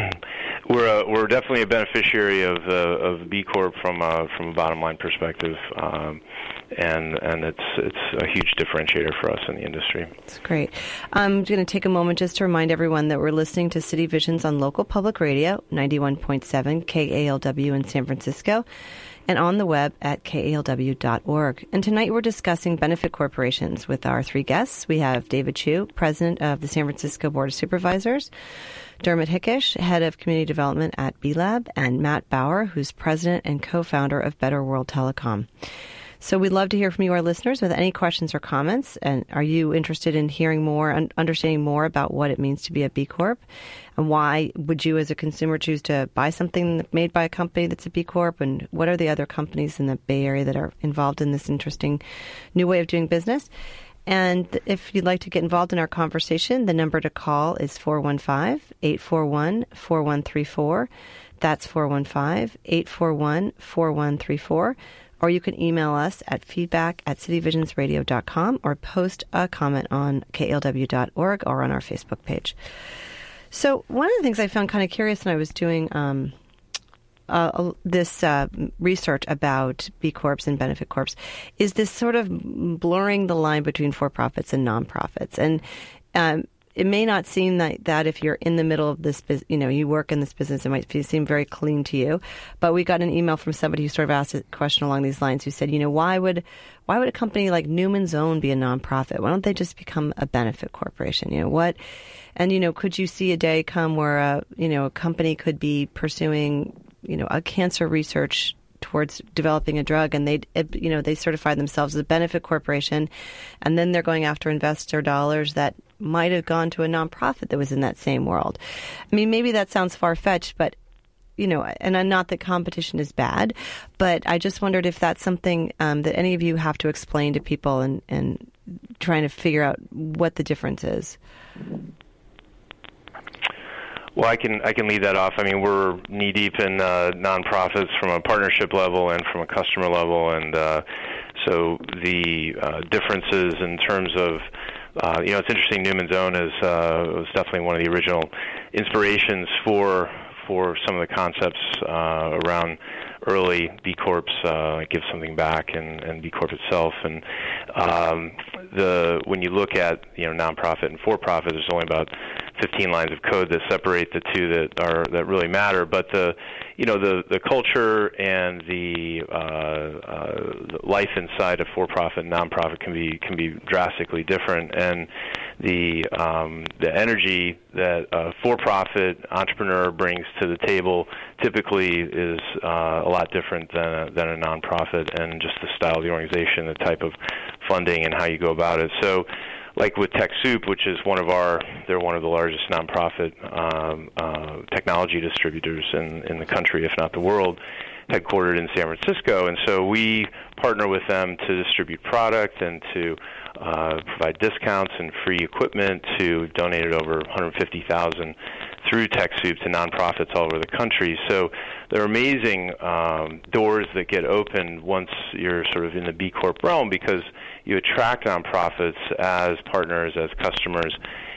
We're a, we're definitely a beneficiary of uh, of B Corp from a, from a bottom line perspective, um, and and it's it's a huge differentiator for us in the industry. That's great. I'm going to take a moment just to remind everyone that we're listening to City Visions on local public radio, ninety-one point seven K A L W in San Francisco, and on the web at K A L W dot org. And tonight we're discussing benefit corporations with our three guests. We have David Chu, president of the San Francisco Board of Supervisors, Dermot Hickish, head of community development at B Lab, and Matt Bauer, who's president and co-founder of Better World Telecom. So we'd love to hear from you, our listeners, with any questions or comments. And are you interested in hearing more and understanding more about what it means to be a B Corp? And why would you as a consumer choose to buy something made by a company that's a B Corp? And what are the other companies in the Bay Area that are involved in this interesting new way of doing business? And if you'd like to get involved in our conversation, the number to call is four one five, eight four one, four one three four. That's four one five, eight four one, four one three four. Or you can email us at feedback at city visions radio dot com or post a comment on K L W dot org or on our Facebook page. So one of the things I found kind of curious when I was doing um, uh, this uh, research about B Corps and Benefit Corps is this sort of blurring the line between for-profits and nonprofits. And um, it may not seem like that if you're in the middle of this, you know, you work in this business, it might seem very clean to you. But we got an email from somebody who sort of asked a question along these lines who said, you know, why would why would a company like Newman's Own be a nonprofit? Why don't they just become a benefit corporation? You know, what? And, you know, could you see a day come where, a, you know, a company could be pursuing, you know, a cancer research towards developing a drug, and they, you know, they certify themselves as a benefit corporation, and then they're going after investor dollars that might have gone to a nonprofit that was in that same world. I mean, maybe that sounds far-fetched, but, you know, and not that competition is bad, but I just wondered if that's something um, that any of you have to explain to people and, and trying to figure out what the difference is. Well, I can I can lead that off. I mean, we're knee deep in uh, nonprofits from a partnership level and from a customer level, and uh, so the uh, differences in terms of uh, you know, it's interesting. Newman's Own is uh, was definitely one of the original inspirations for for some of the concepts uh, around early B Corps, uh, Give Something Back, and, and B Corp itself. And um, the when you look at you know nonprofit and for-profit, there's only about fifteen lines of code that separate the two that are that really matter. But the you know the the culture and the, uh, uh, the life inside of for-profit and nonprofit can be can be drastically different. And the um, the energy that a for-profit entrepreneur brings to the table typically is uh, a lot different than a, than a nonprofit, and just the style of the organization, the type of funding, and how you go about it. So, like with TechSoup, which is one of our, they're one of the largest nonprofit um, uh, technology distributors in, in the country, if not the world, headquartered in San Francisco. And so we partner with them to distribute product and to uh, provide discounts and free equipment. To donated over one hundred fifty thousand through TechSoup to nonprofits all over the country. So there are amazing um, doors that get opened once you're sort of in the B Corp realm, because you attract nonprofits as partners, as customers.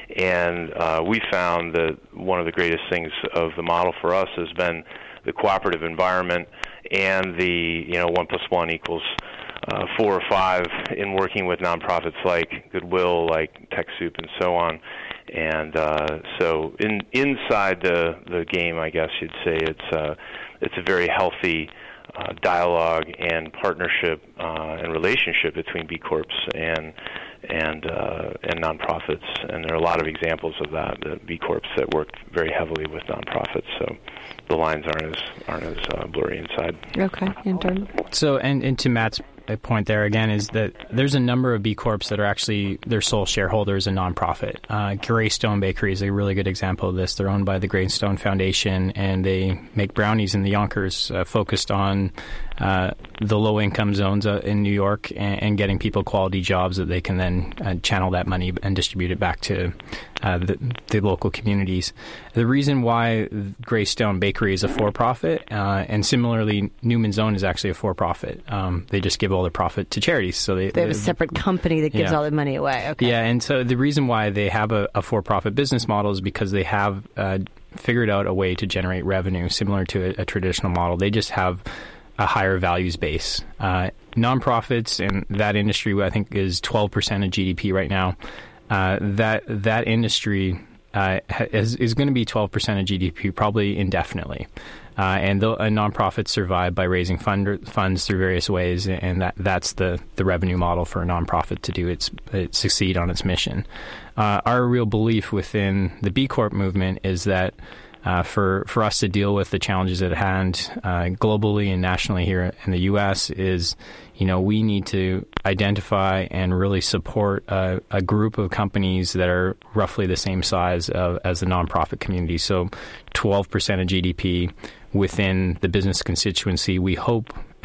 And uh, we found that one of the greatest things of the model for us has been the cooperative environment and the, you know, one plus one equals uh, four or five in working with nonprofits like Goodwill, like TechSoup, and so on. And uh, so in, inside the, the game, I guess you'd say it's, uh, it's a very healthy uh, dialogue and partnership uh, and relationship between B Corps and and uh, and nonprofits. And there are a lot of examples of that, the B Corps that work very heavily with nonprofits. So the lines aren't as aren't as uh, blurry inside. Okay, intern. So, and, and to Matt's point there again is that there's a number of B Corps that are actually their sole shareholders in nonprofit. Uh, Greystone Bakery is a really good example of this. They're owned by the Greystone Foundation, and they make brownies in the Yonkers, uh, focused on uh, the low-income zones uh, in New York and, and getting people quality jobs that they can then uh, channel that money and distribute it back to uh, the, the local communities. The reason why Greystone Bakery is a for-profit, uh, and similarly Newman's Own is actually a for-profit. Um, they just give all their profit to charities. So they, they have a separate company that gives yeah. all the money away. Okay. Yeah, and so the reason why they have a, a for-profit business model is because they have uh, figured out a way to generate revenue similar to a, a traditional model. They just have a higher values base. Uh, nonprofits and that industry, I think, is twelve percent of G D P right now. Uh, that that industry uh, is, is going to be twelve percent of G D P probably indefinitely. Uh, and the, a nonprofit survive by raising fund, funds through various ways, and that, that's the, the revenue model for a nonprofit to do its, it succeed on its mission. Uh, our real belief within the B Corp movement is that uh, for for us to deal with the challenges at hand uh, globally and nationally here in the U S is, you know, we need to identify and really support a, a group of companies that are roughly the same size of, as the nonprofit community. So twelve percent of G D P within the business constituency, we hope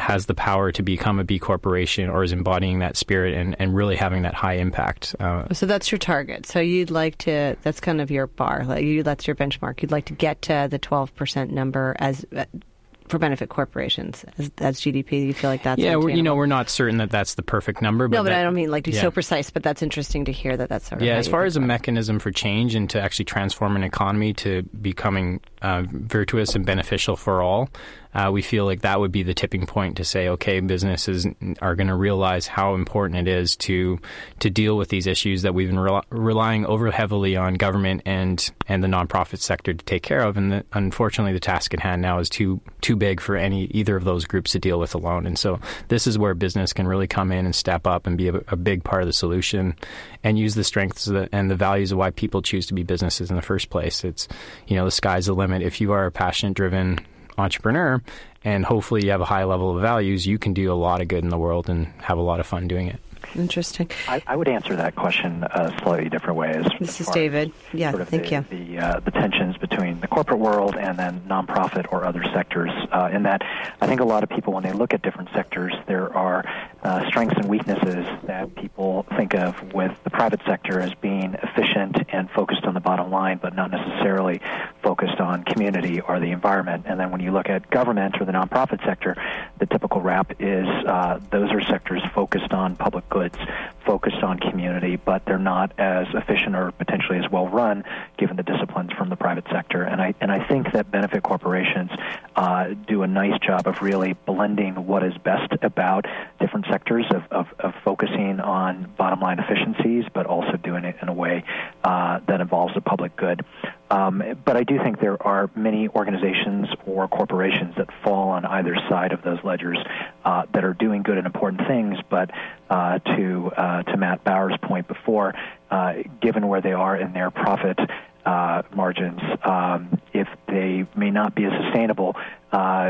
has the power to become a B corporation or is embodying that spirit and, and really having that high impact. Uh, so that's your target. So you'd like to, that's kind of your bar. Like you, that's your benchmark. You'd like to get to the twelve percent number as uh, for benefit corporations as, as G D P. You feel like that's yeah. We're, you know, we're not certain that that's the perfect number. But no, but that, I don't mean like to be yeah. so precise. But that's interesting to hear that that's sort of yeah. how As you far think as a about mechanism for change and to actually transform an economy to becoming uh, virtuous and beneficial for all. Uh, we feel like that would be the tipping point to say, okay, businesses are going to realize how important it is to to deal with these issues that we've been re- relying over heavily on government and and the nonprofit sector to take care of. And the, unfortunately, the task at hand now is too too big for any either of those groups to deal with alone. And so this is where business can really come in and step up and be a, a big part of the solution and use the strengths the, and the values of why people choose to be businesses in the first place. It's, you know, the sky's the limit. If you are a passionate, driven entrepreneur and hopefully you have a high level of values, you can do a lot of good in the world and have a lot of fun doing it. Interesting. I, I would answer that question a slightly different way. As, this as is David. Yeah, sort of thank the, you. The, uh, the tensions between the corporate world and then nonprofit or other sectors. Uh, in that, I think a lot of people, when they look at different sectors, there are uh, strengths and weaknesses that people think of with the private sector as being efficient and focused on the bottom line, but not necessarily focused on community or the environment. And then when you look at government or the nonprofit sector, the typical rap is uh, those are sectors focused on public goods, focused on community, but they're not as efficient or potentially as well run given the disciplines from the private sector. And I and I think that benefit corporations uh, do a nice job of really blending what is best about different sectors of, of, of focusing on bottom line efficiencies, but also doing it in a way uh, that involves the public good. Um, but I do think there are many organizations or corporations that fall on either side of those ledgers uh, that are doing good and important things, but uh, to uh, to Matt Bauer's point before, uh, given where they are in their profit uh, margins, um, if they may not be as sustainable, uh,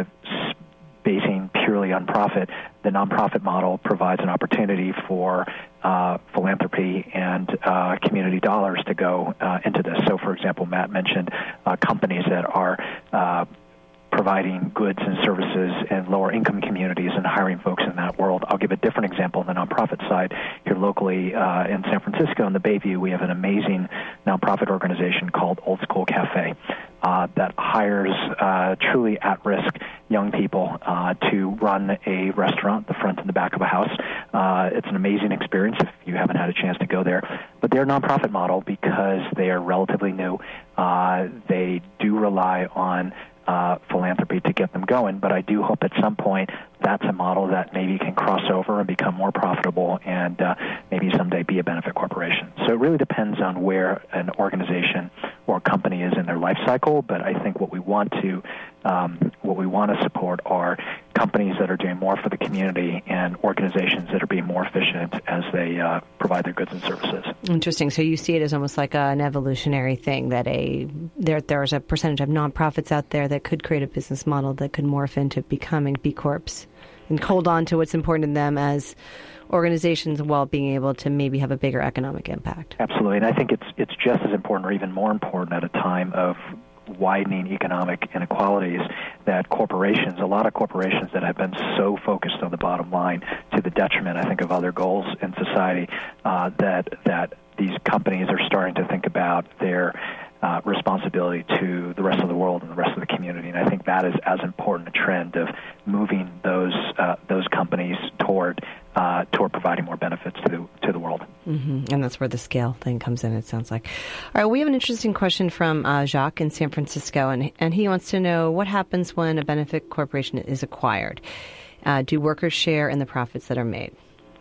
basing purely on profit, the nonprofit model provides an opportunity for uh, philanthropy and uh, community dollars to go uh, into this. So, for example, Matt mentioned uh, companies that are uh, providing goods and services in lower income communities and hiring folks in that world. I'll give a different example on the nonprofit side. Here locally uh, in San Francisco in the Bayview, we have an amazing nonprofit organization called Old School Cafe uh, that hires uh, truly at-risk young people uh, to run a restaurant, the front and the back of a house. Uh, it's an amazing experience if you haven't had a chance to go there. But they're a nonprofit model because they are relatively new. Uh, they do rely on Uh, philanthropy to get them going, but I do hope at some point that's a model that maybe can cross over and become more profitable and uh, maybe someday be a benefit corporation. So it really depends on where an organization or company is in their life cycle, but I think what we want to um, what we want to support are companies that are doing more for the community and organizations that are being more efficient as they uh, provide their goods and services. Interesting. So you see it as almost like an evolutionary thing that a there there's a percentage of nonprofits out there that could create a business model that could morph into becoming B Corps and hold on to what's important to them as organizations while being able to maybe have a bigger economic impact. Absolutely. And I think it's it's just as important or even more important at a time of widening economic inequalities that corporations, a lot of corporations that have been so focused on the bottom line to the detriment, I think, of other goals in society, uh, that that these companies are starting to think about their uh, responsibility to the rest of the world and the rest of the community. And I think that is as important a trend of moving those uh, those companies toward Uh, toward providing more benefits to the, to the world. Mm-hmm. And that's where the scale thing comes in, it sounds like. All right, we have an interesting question from uh, Jacques in San Francisco, and, and he wants to know what happens when a benefit corporation is acquired. Uh, do workers share in the profits that are made?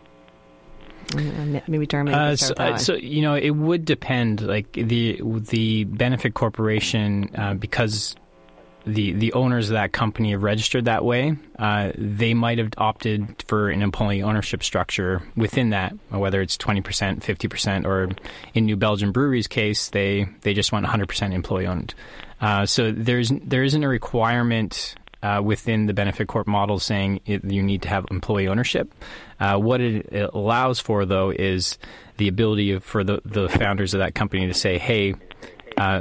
Uh, maybe Dermot. Uh, so, uh, so you know, it would depend. Like the the benefit corporation, uh, because the the owners of that company have registered that way, uh, they might have opted for an employee ownership structure within that, whether it's twenty percent, fifty percent, or in New Belgium Brewery's case, they, they just want one hundred percent employee owned. Uh, so there's there isn't a requirement uh, within the benefit corp model saying it, you need to have employee ownership. Uh, what it, it allows for, though, is the ability of, for the, the founders of that company to say, hey, uh,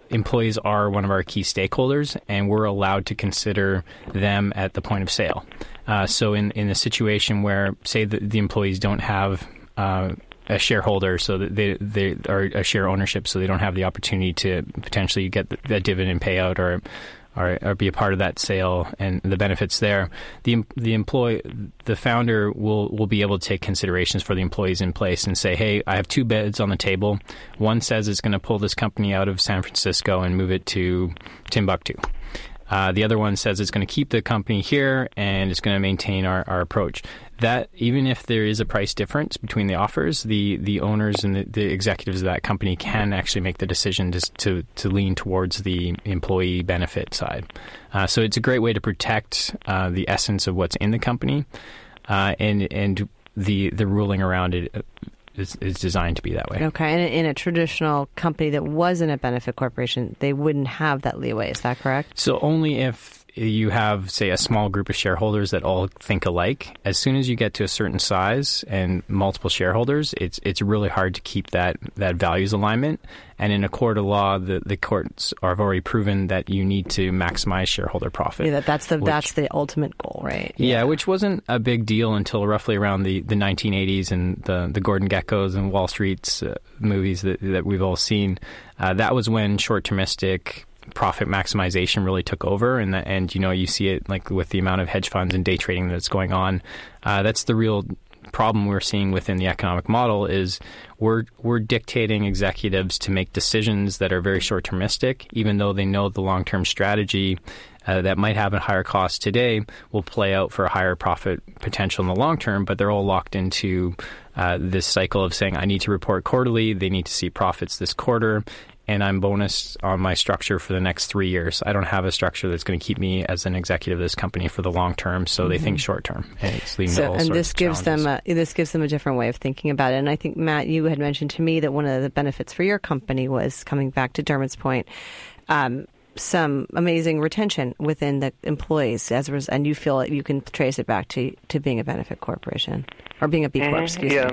employees are one of our key stakeholders, and we're allowed to consider them at the point of sale. Uh, so in, in a situation where, say, the, the employees don't have uh, a shareholder, so that they they are a share ownership, so they don't have the opportunity to potentially get the, the dividend payout or, or or be a part of that sale and the benefits there. The the employee, the founder will will be able to take considerations for the employees in place and say, hey, I have two bids on the table. One says it's going to pull this company out of San Francisco and move it to Timbuktu. Uh, the other one says it's going to keep the company here and it's going to maintain our, our approach. That even if there is a price difference between the offers, the, the owners and the, the executives of that company can actually make the decision to to, to lean towards the employee benefit side. Uh, so it's a great way to protect uh, the essence of what's in the company, uh, and and the the ruling around it is, is designed to be that way. Okay, and in a traditional company that wasn't a benefit corporation, they wouldn't have that leeway. Is that correct? So only if you have, say, a small group of shareholders that all think alike. As soon as you get to a certain size and multiple shareholders, it's it's really hard to keep that, that values alignment. And in a court of law, the, the courts have already proven that you need to maximize shareholder profit. Yeah, that, that's the which, that's the ultimate goal, right? Yeah, yeah, which wasn't a big deal until roughly around the, the nineteen eighties and the, the Gordon Geckos and Wall Street's uh, movies that, that we've all seen. Uh, that was when short-termistic profit maximization really took over, and the, and you know you see it like with the amount of hedge funds and day trading that's going on. Uh, that's the real problem we're seeing within the economic model is we're we're dictating executives to make decisions that are very short-termistic, even though they know the long-term strategy uh, that might have a higher cost today will play out for a higher profit potential in the long term, but they're all locked into uh, this cycle of saying, I need to report quarterly, they need to see profits this quarter, and I'm bonus on my structure for the next three years. I don't have a structure that's going to keep me as an executive of this company for the long term, so mm-hmm. they think short term. And it's leading so, to all and sorts this of gives challenges. them a, this gives them a different way of thinking about it. And I think, Matt, you had mentioned to me that one of the benefits for your company was, coming back to Dermot's point, um, some amazing retention within the employees, as a res- and you feel like you can trace it back to to being a benefit corporation or being a B Corp. Mm-hmm. Excuse yeah. me.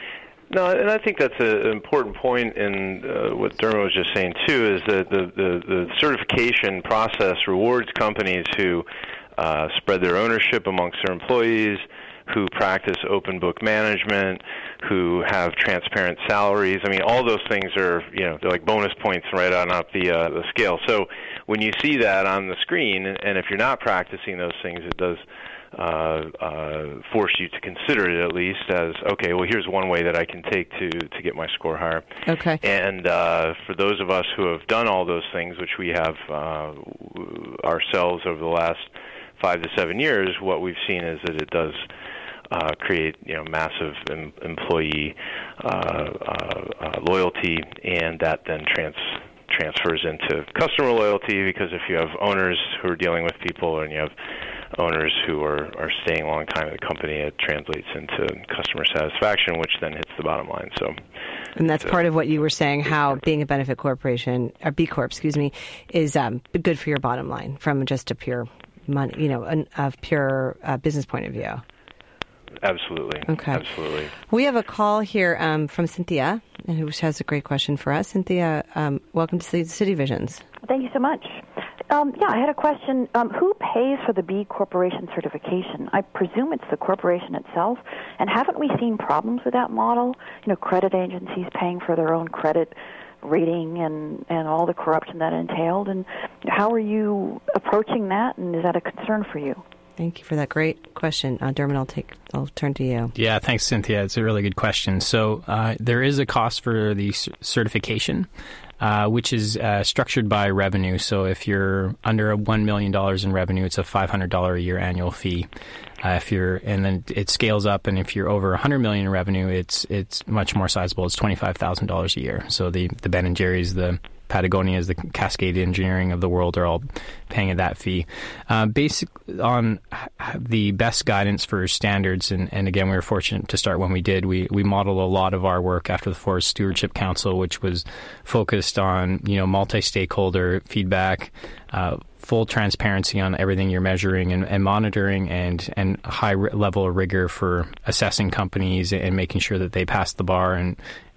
No, and I think that's a, an important point in uh, what Dermot was just saying, too, is that the, the, the certification process rewards companies who uh, spread their ownership amongst their employees, who practice open book management, who have transparent salaries. I mean, all those things are, you know, they're like bonus points right on up the, uh, the scale. So when you see that on the screen, and if you're not practicing those things, it does Uh, uh, force you to consider it at least as, okay, well, here's one way that I can take to, to get my score higher. Okay. And uh, for those of us who have done all those things, which we have uh, ourselves over the last five to seven years, what we've seen is that it does uh, create, you know, massive em- employee uh, uh, uh, loyalty, and that then trans transfers into customer loyalty, because if you have owners who are dealing with people and you have owners who are, are staying a long time at the company, it translates into customer satisfaction, which then hits the bottom line. So, and that's so, part of what you were saying, how being a benefit corporation, or B Corp, excuse me, is um, good for your bottom line from just a pure money, you know, a, a pure uh, business point of view. Absolutely. Okay. Absolutely. We have a call here um, from Cynthia, who has a great question for us. Cynthia, um, welcome to City Visions. Thank you so much. Um, yeah, I had a question. Um, who pays for the B Corporation certification? I presume it's the corporation itself. And haven't we seen problems with that model? You know, credit agencies paying for their own credit rating and, and all the corruption that entailed. And how are you approaching that? And is that a concern for you? Thank you for that great question. Uh, Dermot, I'll take. I'll turn to you. Yeah, thanks, Cynthia. It's a really good question. So uh, there is a cost for the c- certification, uh, which is uh, structured by revenue. So if you're under one million dollars in revenue, it's a five hundred dollars a year annual fee. Uh, if you're, and then it scales up, and if you're over one hundred million dollars in revenue, it's it's much more sizable. It's twenty-five thousand dollars a year. So the the Ben and Jerry's, the Patagonia's, the Cascade Engineering of the world are all paying that fee. Uh, basic on the best guidance for standards, and, and again, we were fortunate to start when we did. We we modeled a lot of our work after the Forest Stewardship Council, which was focused on, you know, multi-stakeholder feedback, uh, full transparency on everything you're measuring and, and monitoring, and and a high r- level of rigor for assessing companies and making sure that they pass the bar and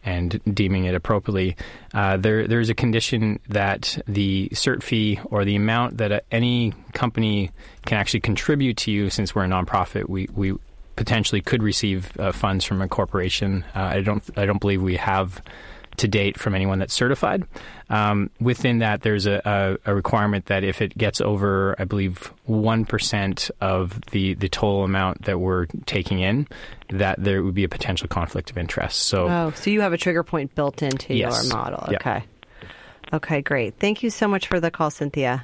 and deeming it appropriately. Uh, there, there's a condition that the cert fee or the amount that a, any company can actually contribute to you, since we're a nonprofit, we, we potentially could receive uh, funds from a corporation. Uh, I don't, I don't believe we have to date from anyone that's certified. Um, within that, there's a, a, a requirement that if it gets over, I believe, one percent of the, the total amount that we're taking in, that there would be a potential conflict of interest. So, oh, so you have a trigger point built into yes. your model. Yeah. Okay. Okay, great. Thank you so much for the call, Cynthia.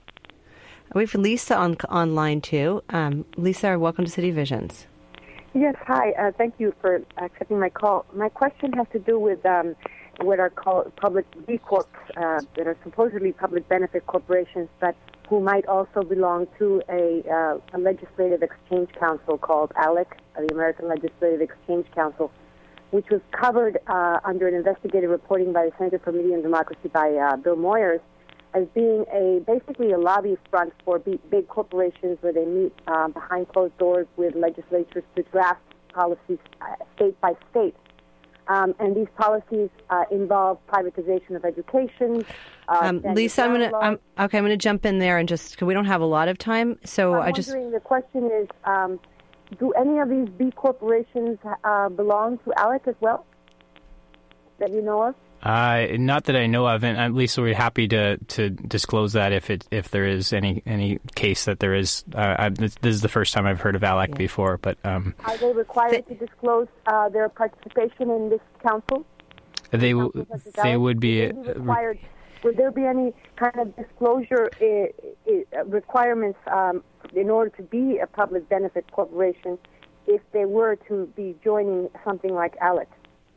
We have Lisa on online too. Um, Lisa, welcome to City Visions. Yes, hi. Uh, thank you for accepting my call. My question has to do with um, what are called public B Corps, uh, that are supposedly public benefit corporations, but who might also belong to a, uh, a legislative exchange council called ALEC, the American Legislative Exchange Council, which was covered uh, under an investigative reporting by the Center for Media and Democracy by uh, Bill Moyers as being a basically a lobby front for big, big corporations where they meet uh, behind closed doors with legislatures to draft policies uh, state by state. Um, and these policies uh, involve privatization of education. Uh, um, Lisa, I'm going to um, okay. I'm going to jump in there and just because we don't have a lot of time, so I'm I just. wondering, the question is, um, do any of these B corporations uh, belong to ALEC as well? That you know of? Uh, not that I know of, and at least we're happy to, to disclose that if it if there is any any case that there is. Uh, I, this, this is the first time I've heard of ALEC yeah. before, but um, are they required the, to disclose uh, their participation in this council? They w- they would be, would, be required. Would there be any kind of disclosure uh, uh, requirements um, in order to be a public benefit corporation if they were to be joining something like ALEC?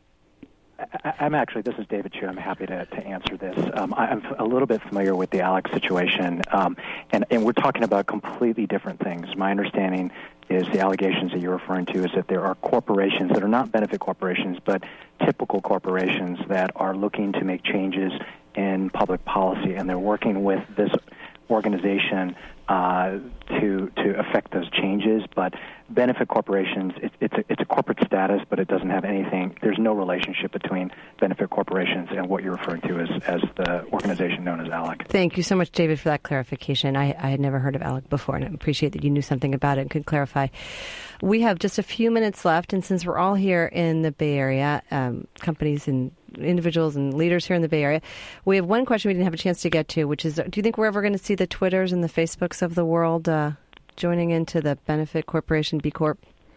I'm actually, this is David Chu. I'm happy to, to answer this. Um, I'm a little bit familiar with the ALEC situation, um, and, and we're talking about completely different things. My understanding is the allegations that you're referring to is that there are corporations that are not benefit corporations, but typical corporations that are looking to make changes in public policy, and they're working with this organization uh, to to affect those changes. But benefit corporations, it, it's a, it's a corporate status, but it doesn't have anything. There's no relationship between benefit corporations and what you're referring to as as the organization known as ALEC. Thank you so much, David, for that clarification. I, I had never heard of ALEC before, and I appreciate that you knew something about it and could clarify. We have just a few minutes left, and since we're all here in the Bay Area, um, companies and individuals and leaders here in the Bay Area, we have one question we didn't have a chance to get to, which is, do you think we're ever going to see the Twitters and the Facebooks of the world uh, joining into the Benefit Corporation B Corp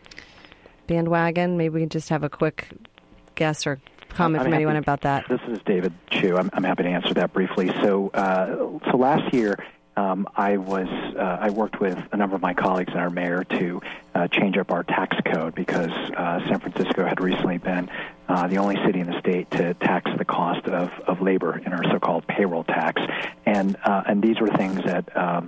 bandwagon? Maybe we can just have a quick guess or comment I'm from happy, anyone about that. This is David Chu. I'm, I'm happy to answer that briefly. So, uh, so last year, Um, I was uh, I worked with a number of my colleagues and our mayor to uh, change up our tax code because uh, San Francisco had recently been uh, the only city in the state to tax the cost of, of labor in our so-called payroll tax, and uh, and these were things that um,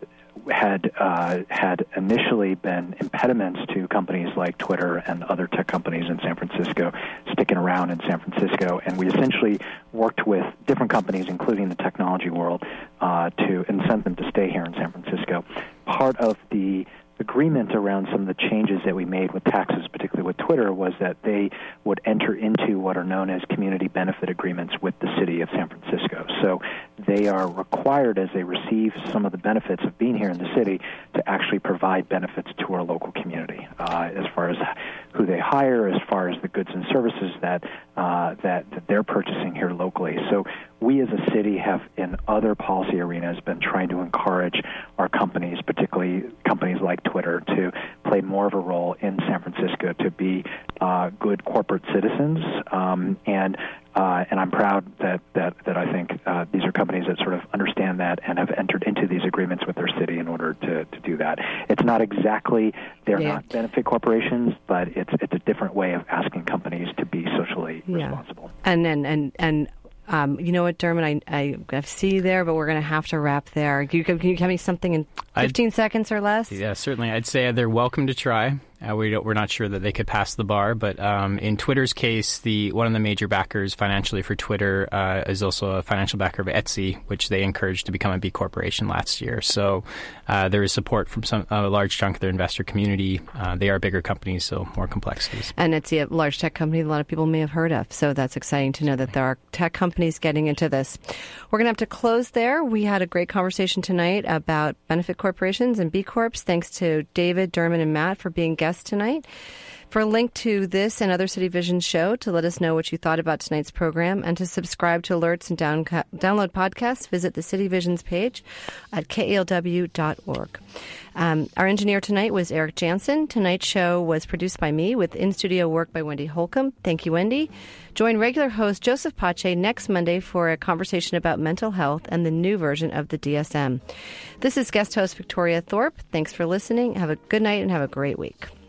had uh, had initially been impediments to companies like Twitter and other tech companies in San Francisco sticking around in San Francisco. And we essentially worked with different companies, including the technology world, uh, to incent them to stay here in San Francisco. Part of the agreement around some of the changes that we made with taxes, particularly with Twitter, was that they would enter into what are known as community benefit agreements with the city of San Francisco. So they are required, as they receive some of the benefits of being here in the city, to actually provide benefits to our local community, uh, as far as who they hire, as far as the goods and services that, uh, that that they're purchasing here locally. So we as a city have, in other policy arenas, been trying to encourage our companies, particularly companies like Twitter, to play more of a role in San Francisco, to be uh, good corporate citizens. Um, and uh, and I'm proud that, that, that I think uh, these are companies that sort of understand that and have entered into these agreements with their city in order to, to do that. It's not exactly, they're yeah. not benefit corporations, but it's it's a different way of asking companies to be socially yeah. responsible. And and and, and Um, you know what, Dermot, I, I, I see you there, but we're going to have to wrap there. Can you, can you tell me something in fifteen I'd, seconds or less? Yeah, certainly. I'd say they're welcome to try. Uh, we don't, we're not sure that they could pass the bar, but um, in Twitter's case, the one of the major backers financially for Twitter uh, is also a financial backer of Etsy, which they encouraged to become a B corporation last year. So uh, there is support from some a large chunk of their investor community. Uh, they are bigger companies, so more complexities. And Etsy, a large tech company a lot of people may have heard of. So that's exciting to know that there are tech companies getting into this. We're going to have to close there. We had a great conversation tonight about benefit corporations and B Corps. Thanks to David, Dermot, and Matt for being guests tonight. For a link to this and other City Vision show, to let us know what you thought about tonight's program, and to subscribe to alerts and down, download podcasts, visit the City Visions page at K A L W dot org. Um, our engineer tonight was Eric Jansen. Tonight's show was produced by me with in-studio work by Wendy Holcomb. Thank you, Wendy. Join regular host Joseph Pache next Monday for a conversation about mental health and the new version of the D S M. This is guest host Victoria Thorpe. Thanks for listening. Have a good night and have a great week.